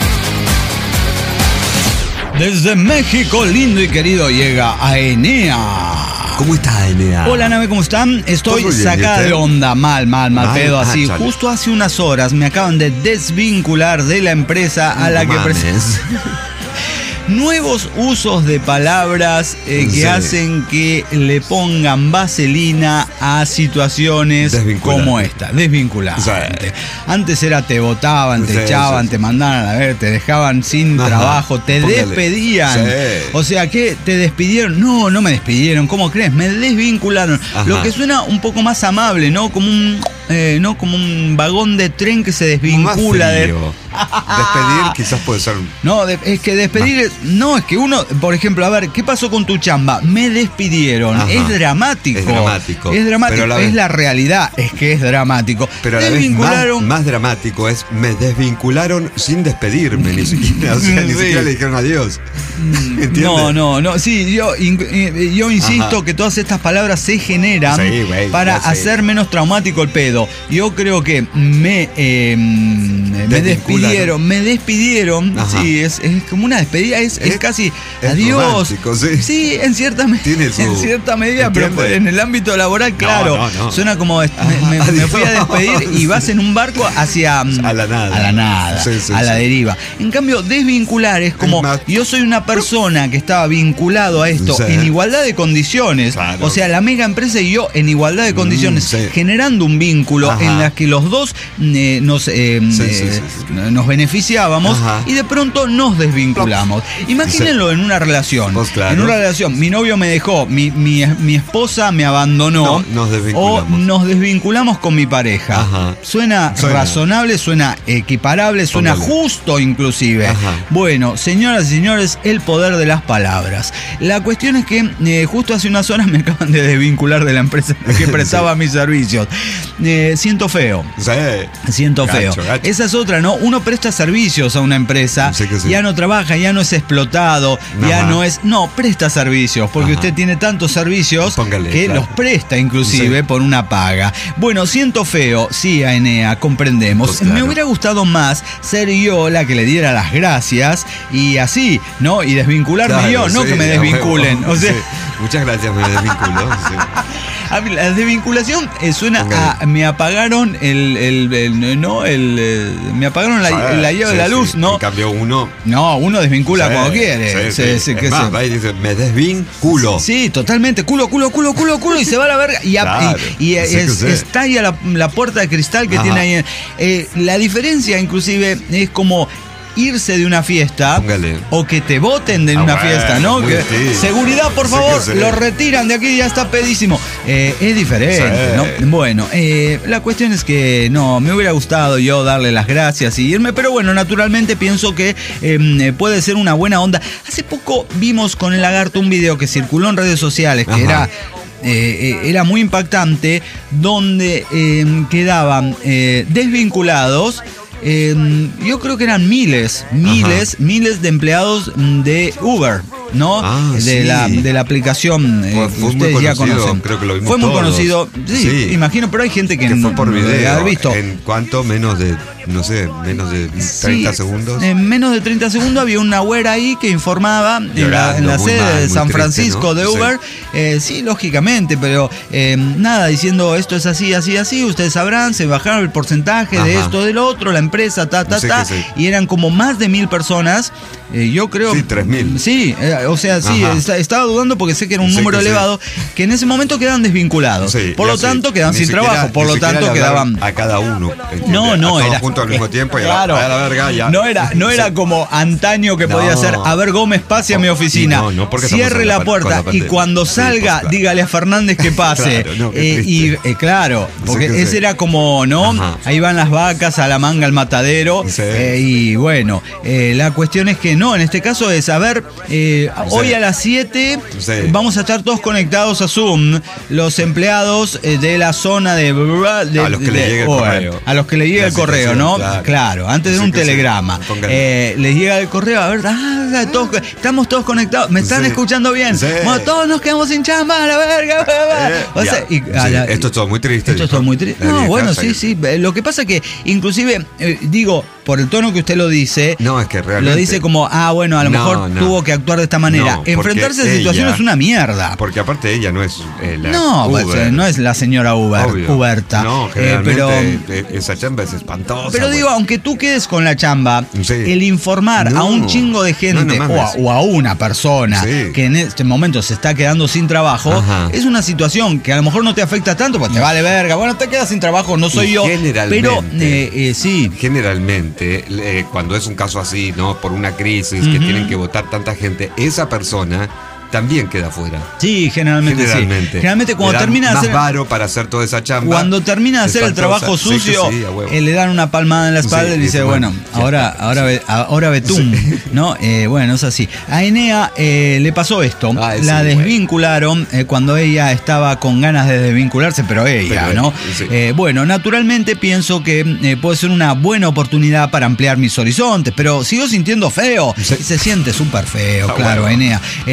Desde México, lindo y querido, llega Aenea. ¿Cómo está, Aenea? Hola, nave, ¿cómo están? Estoy sacada de onda, mal pedo, así. Chale. Justo hace unas horas me acaban de desvincular de la empresa a la que nuevos usos de palabras que hacen que le pongan vaselina a situaciones como esta. Desvinculante. Sí. Antes era te votaban, te echaban, te mandaban a ver, te dejaban sin trabajo, te despedían. Sí. O sea, ¿qué? ¿Te despidieron? No me despidieron. ¿Cómo crees? Me desvincularon. Lo que suena un poco más amable, ¿no? Como un vagón de tren que se desvincula de... Despedir quizás puede ser... No, es que despedir... No, es que uno... Por ejemplo, a ver, ¿qué pasó con tu chamba? Me despidieron. Es dramático. Es dramático. Pero es la realidad. Es que es dramático. Pero a la vez más dramático es... Me desvincularon sin despedirme ni siquiera. O sea, ni siquiera le dijeron adiós. ¿Entiendes? No. Sí, yo insisto que todas estas palabras se generan para hacer menos traumático el pedo. puedo. Yo creo que me despidieron. Ajá. Sí, es como una despedida, es casi es adiós. romántico, sí. Sí, en cierta medida, pero ¿entiende? en el ámbito laboral, claro. No. Suena como me fui a despedir y vas en un barco hacia a la nada. A la nada, Sí, a la deriva. En cambio, desvincular es como Es más, yo soy una persona que estaba vinculado a esto sí. en igualdad de condiciones. Claro. O sea, la mega empresa y yo en igualdad de condiciones, sí. generando un vínculo Ajá. en la que los dos nos beneficiábamos. Ajá. Y de pronto nos desvinculamos. Imagínenlo en una relación. Pues claro. En una relación, mi novio me dejó, mi esposa me abandonó. No, nos desvinculamos. O nos desvinculamos con mi pareja. Ajá. Suena razonable, suena equiparable, suena Póngale. justo inclusive. Ajá. Bueno, señoras y señores, el poder de las palabras. La cuestión es que justo hace unas horas me acaban de desvincular de la empresa que prestaba mis servicios. Siento feo. Sí. Siento Gacho, feo. gacho. Esa es otra, ¿no? Uno presta servicios a una empresa, Sí que sí. ya no trabaja, ya no es explotado, ya Ajá. no es... No, presta servicios, porque Ajá. usted tiene tantos servicios Póngale, que claro. los presta inclusive Sí. por una paga. Bueno, siento feo, sí, Aenea, comprendemos. Pues claro. Me hubiera gustado más ser yo la que le diera las gracias y así, ¿no? Y desvincularme Claro, yo, no sí, que me a desvinculen. huevo. O sea... Sí. Muchas gracias, me desvinculo. Sí. A mí, la desvinculación suena Póngale. a me apagaron me apagaron la llave de la luz, sí. ¿no? En cambio, uno. No, uno desvincula cuando quiere. Sí. Se- Es más, va y dice, me desvinculo. Sí, totalmente. Culo, y se va a la verga. Claro, sí que sí. Estalla la puerta de cristal que Ajá. tiene ahí. La diferencia, inclusive, es como irse de una fiesta. Póngale. O que te voten de Ah, una bueno, fiesta, ¿no? muy Que, distinto. seguridad, por Sí favor, que sí. lo retiran de aquí, ya está pedísimo. Es diferente, Sí. ¿no? Bueno, la cuestión es que no, me hubiera gustado yo darle las gracias y irme, pero bueno, naturalmente pienso que puede ser una buena onda. Hace poco vimos con el Lagarto un video que circuló en redes sociales, que Ajá. era muy impactante, donde quedaban desvinculados. Yo creo que eran miles de empleados de Uber, ¿no? Ah, de sí. la aplicación Fue que muy ustedes ya conocido, conocen. creo que lo vimos fue muy todos. conocido, sí, imagino, pero hay gente que Que no fue por no debe video. haber visto. ¿En cuánto? Menos de 30 Sí, segundos. En menos de 30 segundos había una güera ahí que informaba en Llorando, la muy sede mal, de muy San triste, Francisco ¿no? de Sí. Uber. Sí, lógicamente, pero nada, diciendo esto es así, ustedes sabrán, se bajaron el porcentaje de Ajá. esto, del otro, la empresa, Sí que sí. y eran como más de 1.000 personas. Yo creo... Sí, 3.000. Sí, o sea, sí, Ajá. estaba dudando porque sé que era un Sí número que sí. elevado, que en ese momento quedan desvinculados. Sí, por y lo así, tanto, quedan ni sin siquiera- trabajo, por ni lo siquiera tanto, le hablaron quedaban... a cada uno. ¿entiende? No, a todos era juntos al mismo tiempo y claro, a la verga ya. No era como antaño que No. podía ser, a ver, Gómez, pase a mi oficina, no, porque estamos cierre en la con puerta y pandemia. cuando Sí, salga, pues, claro. dígale a Fernández que pase. Claro, no, qué triste. Claro, porque que ese sí. era como, ¿no? Ajá. Ahí van las vacas a la manga al matadero. Sí. Y bueno, la cuestión es que no, en este caso es, a ver, hoy a las 7 Sí. vamos a estar todos conectados a Zoom, los empleados de la zona de... A los que le llegue el correo. A los que le llegue La el correo, situación, ¿no? claro. Antes de Sí un que sí. telegrama. Póngale. Les llega el correo, a ver, estamos todos conectados, me están Sí. escuchando bien. Sí. Bueno, todos nos quedamos sin chamba, a la verga. O Ya. sea, Sí, esto es todo muy triste. Esto es dijo. todo muy triste. La No, vieja, bueno, o sea sí, que- sí. Lo que pasa es que, inclusive, digo, por el tono que usted lo dice, No, es que realmente. lo dice como, bueno, a lo No, mejor no. tuvo que actuar de esta manera. No, porque Enfrentarse a esa situación ella- es una mierda. Porque aparte ella no es la No, pues, Uber. no es la señora Obvio. Uberta. No, pero generalmente esa chamba es espantosa. Pero digo, güey. aunque tú quedes con la chamba, Sí. el informar a No. un chingo de gente No, no mames. o a una persona Sí. que en este momento se está quedando sin trabajo, Ajá. es una situación que a lo mejor no te afecta tanto, pues te vale verga. Bueno, te quedas sin trabajo, no soy Y yo. generalmente- Pero sí. Generalmente, cuando es un caso así, ¿no? Por una crisis, que Ujú. tienen que votar tanta gente, esa persona también queda fuera. Sí, generalmente sí. Generalmente cuando Le dan termina de más hacer... varo para hacer toda esa chamba. Cuando termina de hacer el espantosa. trabajo Sí que sucio, sí, a huevo. le dan una palmada en la espalda Sí, y dice, dice, bueno, bueno, ya ahora betún, ¿no? Bueno, es así. A Enea le pasó esto. Ah, La sí, desvincularon cuando ella estaba con ganas de desvincularse, pero ella, Pero, ¿no? sí. Bueno, naturalmente pienso que puede ser una buena oportunidad para ampliar mis horizontes, pero sigo sintiendo feo. Sí. Se siente súper feo, Ah, claro, bueno. Enea. Como sea,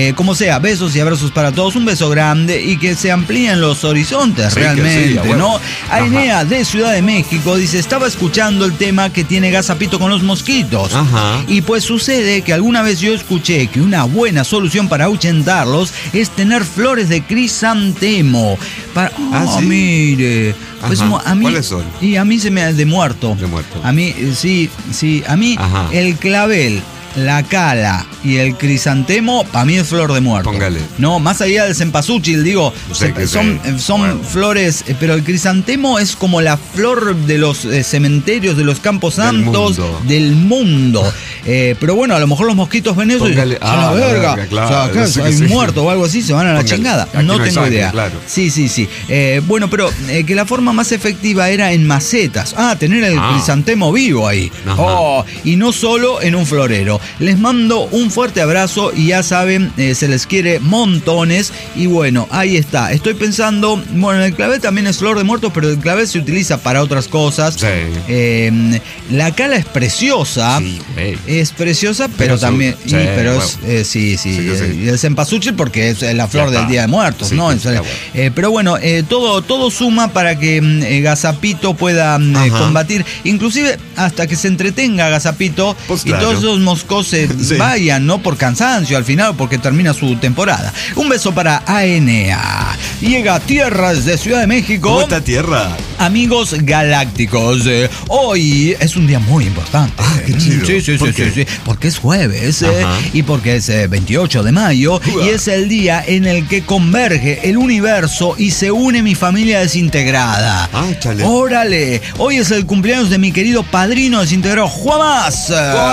sea, besos y abrazos para todos, un beso grande y que se amplíen los horizontes, Sí, realmente, que sí, ¿no? Ajá. Ainea de Ciudad de México dice, estaba escuchando el tema que tiene Gazapito con los mosquitos. Ajá. Y pues sucede que alguna vez yo escuché que una buena solución para ahuyentarlos es tener flores de crisantemo. ¿sí? Mire. Pues Ajá. a mí, ¿Cuáles son? Y a mí se me de muerto. De muerto. A mí, sí, a mí Ajá. el clavel, la cala y el crisantemo, para mí es flor de muerto. Póngale. No, más allá del cempasúchil, digo, Sé que son bueno. flores, pero el crisantemo es como la flor de los cementerios, de los campos santos del mundo. Pero bueno, a lo mejor los mosquitos ven eso Póngale. y a la verga. Claro. O sea, acá Sí, hay sí. un muerto o algo así, se van a la Póngale. chingada. Aquí No no hay tengo sangre, idea. claro. Sí. Bueno, pero que la forma más efectiva era en macetas. Tener el crisantemo vivo ahí. Ajá. Y no solo en un florero. Les mando un fuerte abrazo y ya saben, se les quiere montones. Y bueno, ahí está. Estoy pensando, bueno, el clavel también es flor de muertos, pero el clavel se utiliza para otras cosas. Sí. La cala es preciosa. Sí, güey. Es preciosa, pero Pero también. sí, pero bueno. sí. Sí que sí. Y el cempasúchil porque es la flor Ya del está. Día de Muertos, Sí, ¿no? sí, Entonces, está bueno. pero bueno, todo suma para que Gazapito pueda Ajá. combatir, inclusive hasta que se entretenga Gazapito Pues y claro. todos esos moscos se Sí. vayan, ¿no? Por cansancio al final, porque termina su temporada. Un beso para Ainea. Llega a tierras de Ciudad de México. ¿Cómo está tierra? Amigos galácticos, hoy es un día muy importante. Qué chido. Sí, ¿Por qué? porque es jueves Ajá. y porque es 28 de mayo y es el día en el que converge el universo y se une mi familia desintegrada. Chale. ¡Órale! Hoy es el cumpleaños de mi querido padrino desintegrado, Juamás.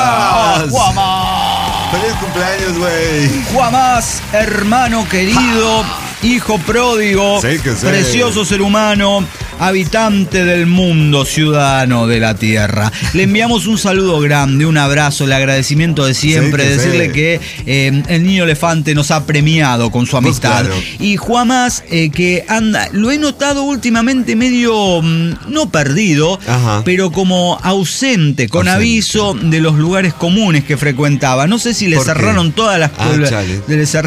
¡Juamás! ¡Feliz cumpleaños, güey! Juamás, hermano querido, hijo pródigo, Sí que sí. precioso ser humano, habitante del mundo, ciudadano de la tierra. Le enviamos un saludo grande, un abrazo, el agradecimiento de siempre, Sí que decirle sí. que el niño elefante nos ha premiado con su amistad. claro. Y Juamás, que anda, lo he notado últimamente medio, no perdido, Ajá. pero como ausente, con Ausente. aviso de los lugares comunes que frecuentaba. No sé si le ¿Por qué? cerraron todas las Chale.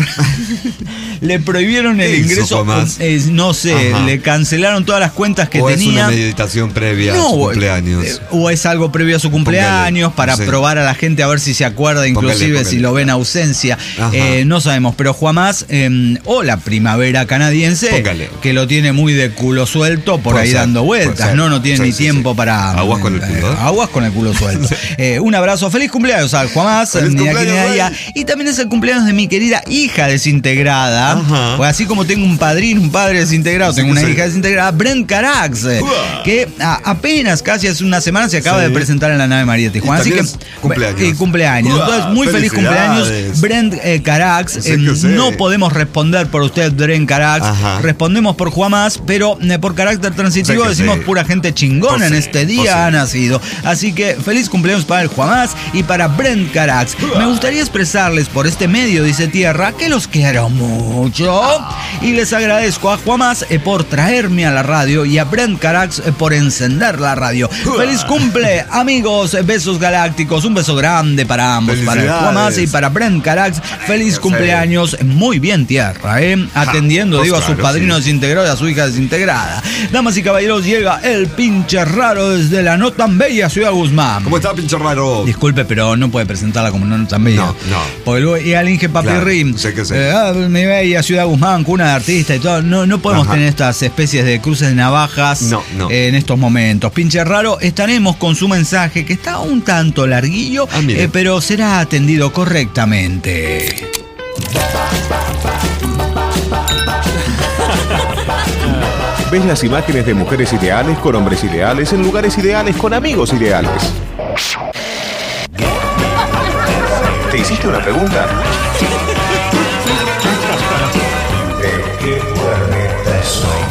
le prohibieron el ¿Qué hizo ingreso, Juamás? no sé, Ajá. le cancelaron todas las cuentas que ¿O es tenía. una meditación previa a su cumpleaños? O es algo previo a su cumpleaños para sí. probar a la gente a ver si se acuerda, inclusive Póngale. si lo ven ausencia. Ajá. No sabemos, pero Juamás o la primavera canadiense, Póngale. que lo tiene muy de culo suelto por Puede ahí ser, dando vueltas, puede ser. no tiene Sí, ni sí, tiempo sí. para... Aguas con el culo, ¿eh? Aguas con el culo suelto. Un abrazo, feliz cumpleaños al Juamás, Feliz ni aquí ni cumpleaños, allá. güey. Y también es el cumpleaños de mi querida hija desintegrada. Ajá. Pues así como tengo un padrino, un padre desintegrado, tengo una sí. hija desintegrada, Brent Carax, que apenas casi hace una semana se acaba Sí. de presentar en la nave María Tijuana. Y Así que también es cumpleaños. cumpleaños. Entonces, muy feliz cumpleaños, Felicidades. Brent Carax. Sí que sí. No podemos responder por usted, Brent Carax. Ajá. Respondemos por Juamás, pero por carácter transitivo Sí que decimos sí. pura gente chingona Pues en sí, este pues día sí. ha nacido. Así que feliz cumpleaños para el Juamás y para Brent Carax. Me gustaría expresarles por este medio, dice Tierra, que los quiero mucho y les agradezco a Juamás por traerme a la radio y a Brent Carax por encender la radio. ¡Feliz cumple, amigos! Besos galácticos, un beso grande para ambos, para el Juamás y para Brent Carax. ¡Feliz cumpleaños! Muy bien, Tierra, atendiendo, pues digo, a su claro, padrino sí. desintegrado y a su hija desintegrada. Damas y caballeros, llega el pinche raro desde la no tan bella Ciudad Guzmán. ¿Cómo está, pinche raro? Disculpe, pero no puede presentarla como no tan bella. No. Porque luego, y al Inge Papirri, Claro, sé que sí. Mi bella Ciudad Guzmán, cuna de artista y todo. No podemos Ajá. tener estas especies de cruces de navajas No. en estos momentos. Pinche raro, estaremos con su mensaje que está un tanto larguillo, mire. pero será atendido correctamente. ¿Ves las imágenes de mujeres ideales con hombres ideales en lugares ideales con amigos ideales? ¿Te hiciste una pregunta? ¿De qué planeta soy?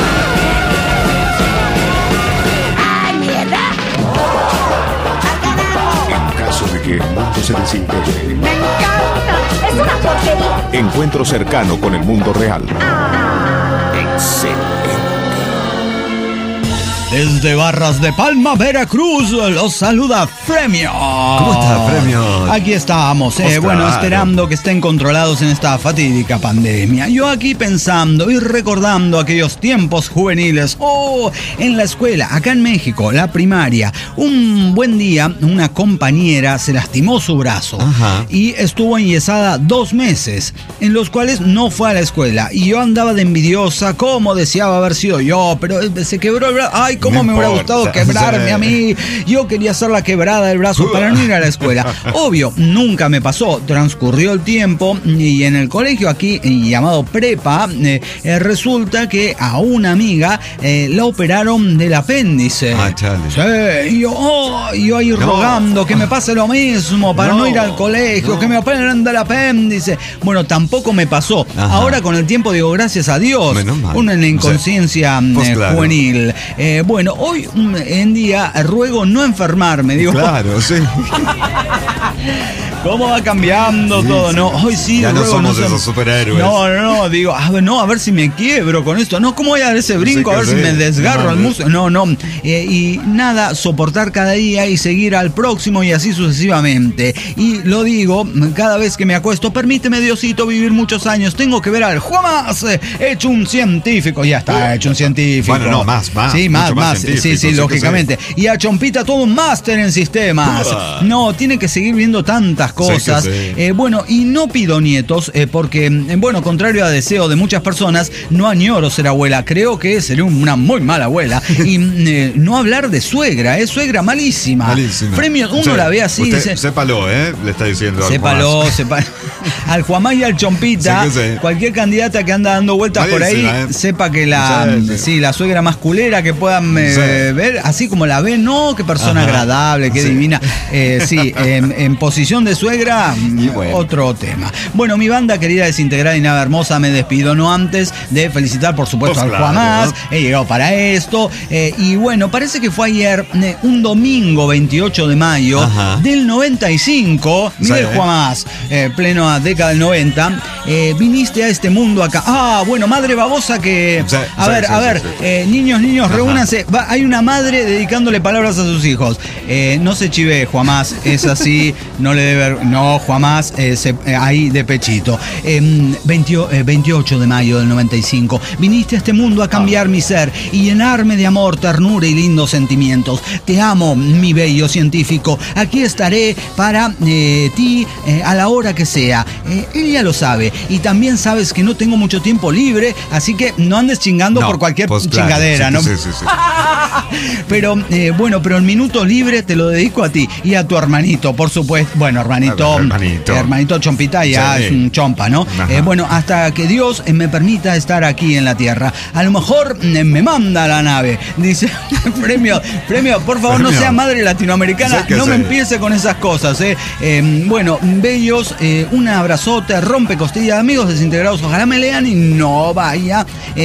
¡Ay, mierda! ¡Al carajo! En caso de que el mundo se desintegre, ¡Me encanta! ¡Es una porquería! encuentro cercano con el mundo real. Ah. Excelente. Desde Barras de Palma, Veracruz, los saluda Fremio. ¿Cómo está, Fremio? Aquí estamos, bueno, esperando que estén controlados en esta fatídica pandemia. Yo aquí pensando y recordando aquellos tiempos juveniles. En la escuela, acá en México, la primaria. Un buen día, una compañera se lastimó su brazo. Ajá. Y estuvo enyesada 2 meses, en los cuales no fue a la escuela. Y yo andaba de envidiosa, como deseaba haber sido yo, pero se quebró el brazo. Ay, cómo me hubiera gustado quebrarme a mí. Yo quería hacer la quebrada del brazo para no ir a la escuela. Obvio, nunca me pasó. Transcurrió el tiempo y en el colegio aquí, llamado prepa, resulta que a una amiga la operaron del apéndice. Ah, chale. Sí, y yo ahí rogando que me pase lo mismo para no ir al colegio, que me operen del apéndice. Bueno, tampoco me pasó. Ajá. Ahora con el tiempo digo, gracias a Dios. Menos mal. Una en la inconsciencia pues claro. juvenil. Bueno, hoy en día ruego no enfermarme, digo. Claro, sí. ¿Cómo va cambiando todo? No, hoy sí. Ya no ruego somos esos superhéroes. No, digo, a ver si me quiebro con esto. No, ¿cómo voy a dar ese brinco? A ver si me desgarro el músculo. No. Y nada, soportar cada día y seguir al próximo y así sucesivamente. Y lo digo cada vez que me acuesto, permíteme, Diosito, vivir muchos años. Tengo que ver al Juanás hecho un científico. Ya está, hecho un científico. Bueno, no, más. Sí, más. Sí, Sí, lógicamente. Y a Chompita todo un máster en sistemas. No, tiene que seguir viendo tantas cosas. Sí. Bueno, y no pido nietos porque, bueno, contrario a deseo de muchas personas, no añoro ser abuela. Creo que sería una muy mala abuela. Y no hablar de suegra, suegra malísima. Premio, uno la ve así. Usted, dice, sépalo, le está diciendo al sépalo. Al Juanás y al Chompita, cualquier candidata que anda dando vueltas malísima, por ahí, sepa que la suegra más culera que puedan ver, así como la ven, no, qué persona agradable, qué divina. En posición de suegra, otro tema. Bueno, mi banda querida, desintegrada y nada hermosa, me despido, no antes de felicitar, por supuesto, al Juanás. He llegado para esto. Y bueno, parece que fue ayer, un domingo 28 de mayo del 95. Mire, Juanás, pleno década del 90. Viniste a este mundo acá. Bueno, madre babosa que... A ver, niños, reúnanse. Hay una madre dedicándole palabras a sus hijos. No se chive, Juanás, es así, no le debe... No, Juanás, ahí de pechito. 28 de mayo del 95. Viniste a este mundo a cambiar mi ser y llenarme de amor, ternura y lindos sentimientos. Te amo, mi bello científico. Aquí estaré para ti a la hora que sea. Ella lo sabe. Y también sabes que no tengo mucho tiempo libre, así que no andes chingando por cualquier chingadera, ¿no? Sí. Pero el minuto libre te lo dedico a ti y a tu hermanito, por supuesto. Bueno, hermanito Chompita ya es un chompa, ¿no? Hasta que Dios me permita estar aquí en la tierra. A lo mejor me manda a la nave. Dice, premio, por favor, no sea madre latinoamericana, no me empiece con esas cosas, bellos, un abrazote, rompe costillas, amigos desintegrados, ojalá me lean y no vaya,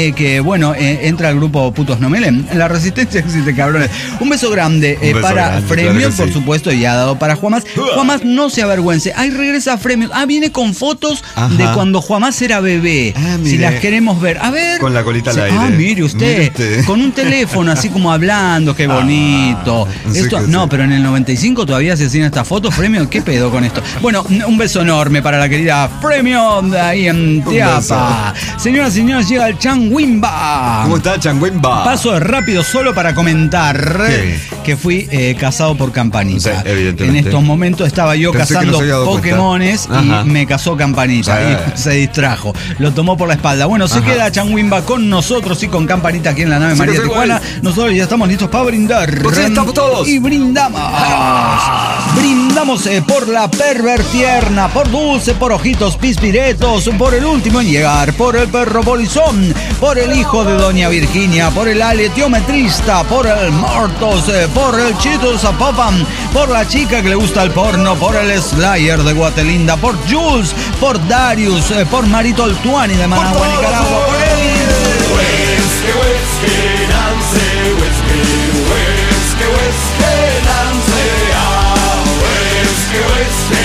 entra al grupo Putos No Me Leen. La resistencia existe, cabrones. Un beso grande para Fremio, claro, por supuesto, y ha dado para Juanás. Juanás, no se avergüence. Ahí regresa Fremio. Viene con fotos de cuando Juanás era bebé. Si las queremos ver. A ver. Con la colita al aire. Mire usted. Con un teléfono así como hablando. Qué bonito. Pero en el 95 todavía se hacían estas fotos. Fremio, ¿qué pedo con esto? Bueno, un beso enorme para la querida Fremio ahí en Teapa. Señoras y señores, llega el Changuimba. ¿Cómo está, Changuimba? Paso rápido solo para comentar que fui casado por Campanita. Sí, evidentemente. En estos momentos estaba yo cazando Pokémones y me casó Campanita. Y se distrajo. Lo tomó por la espalda. Bueno, se queda Changuimba con nosotros y con Campanita aquí en la nave María Tijuana. Nosotros ya estamos listos para brindar. Pues estamos todos. Y brindamos. Brindamos por la pervertierna, por Dulce, por Ojitos Pispiretos, por el último en llegar, por el perro polizón, por el hijo de Doña Virginia, por el aletiometrista, por el Mortos, por el Chito Zapopan, por la chica que le gusta el porno, por el Slayer de Guatelinda, por Jules, por Darius, por Marito Altuani de Managua, Nicaragua, por él.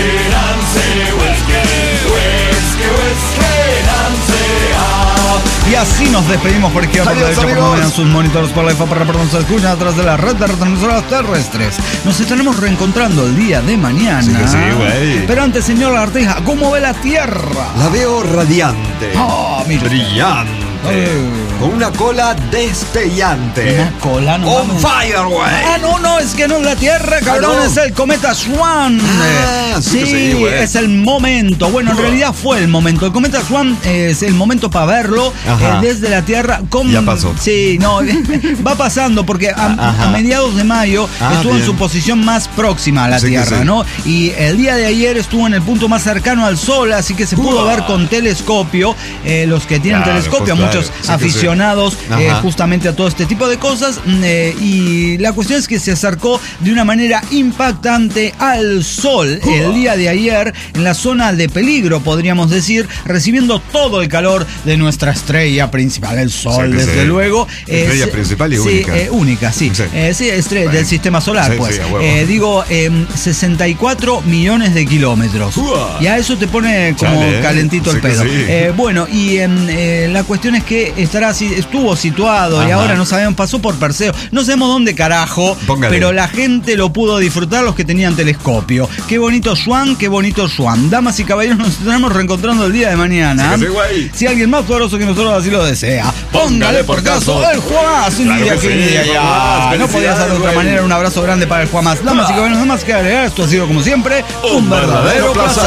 Y así nos despedimos por izquierda, por Adiós, derecha, por amigos. no vean sus monitores por la IFA, para perdón, se escuchan atrás de la red de retransmisoras terrestres. Nos estaremos reencontrando el día de mañana. Sí que sí, güey. Pero antes, señor Lagartija, ¿cómo ve la Tierra? La veo radiante. Ah, mira. Brillante. Con una cola destellante. Una cola, no On mames. fire, güey. Ah, no, es que no es la Tierra, cabrón, no. es el cometa Swan. Ah, sí que sí, güey. es el momento. Bueno, en realidad fue el momento. El cometa Swan es el momento para verlo Ajá. desde la Tierra. Ya pasó. Sí, no, va pasando porque a mediados de mayo estuvo en bien. su posición más próxima a la Sí que Tierra, sí. ¿no? Y el día de ayer estuvo en el punto más cercano al Sol, así que se pudo ver con telescopio. Los que tienen Claro, telescopio, pues, muchos claro. Sí que sí. aficionados Ajá. justamente a todo este tipo de cosas. Y la cuestión es que se acercó de una manera impactante al Sol el día de ayer en la zona de peligro, podríamos decir, recibiendo todo el calor de nuestra estrella principal, el Sol, Sí que desde sí. luego. Estrella principal y sí, única. Única, sí. Sí. Sí, estrella Bueno. del sistema solar, Sí, pues. sí, a huevo. Digo, 64 millones de kilómetros. Uah. Y a eso te pone como Chale, calentito el sí que pedo. sí. Bueno, y la cuestión es que estuvo situado y Ajá. ahora no sabemos, pasó por Perseo. No sabemos dónde carajo, Póngale. pero la gente lo pudo disfrutar, los que tenían telescopio. Qué bonito Swan, qué bonito Swan. Damas y caballeros, nos estaremos reencontrando el día de mañana. Sí que sí, güey. Si alguien más poderoso que nosotros así lo desea, póngale por caso el Juanás. Un Claro día que que sí, día ya. Juanás, No podía ser de otra felicidades, manera. güey. Un abrazo grande para el Juanás. Damas y caballeros, nada más que agregar. Esto ha sido como siempre un verdadero placer.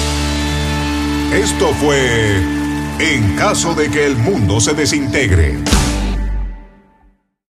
Esto fue En caso de que el mundo se desintegre.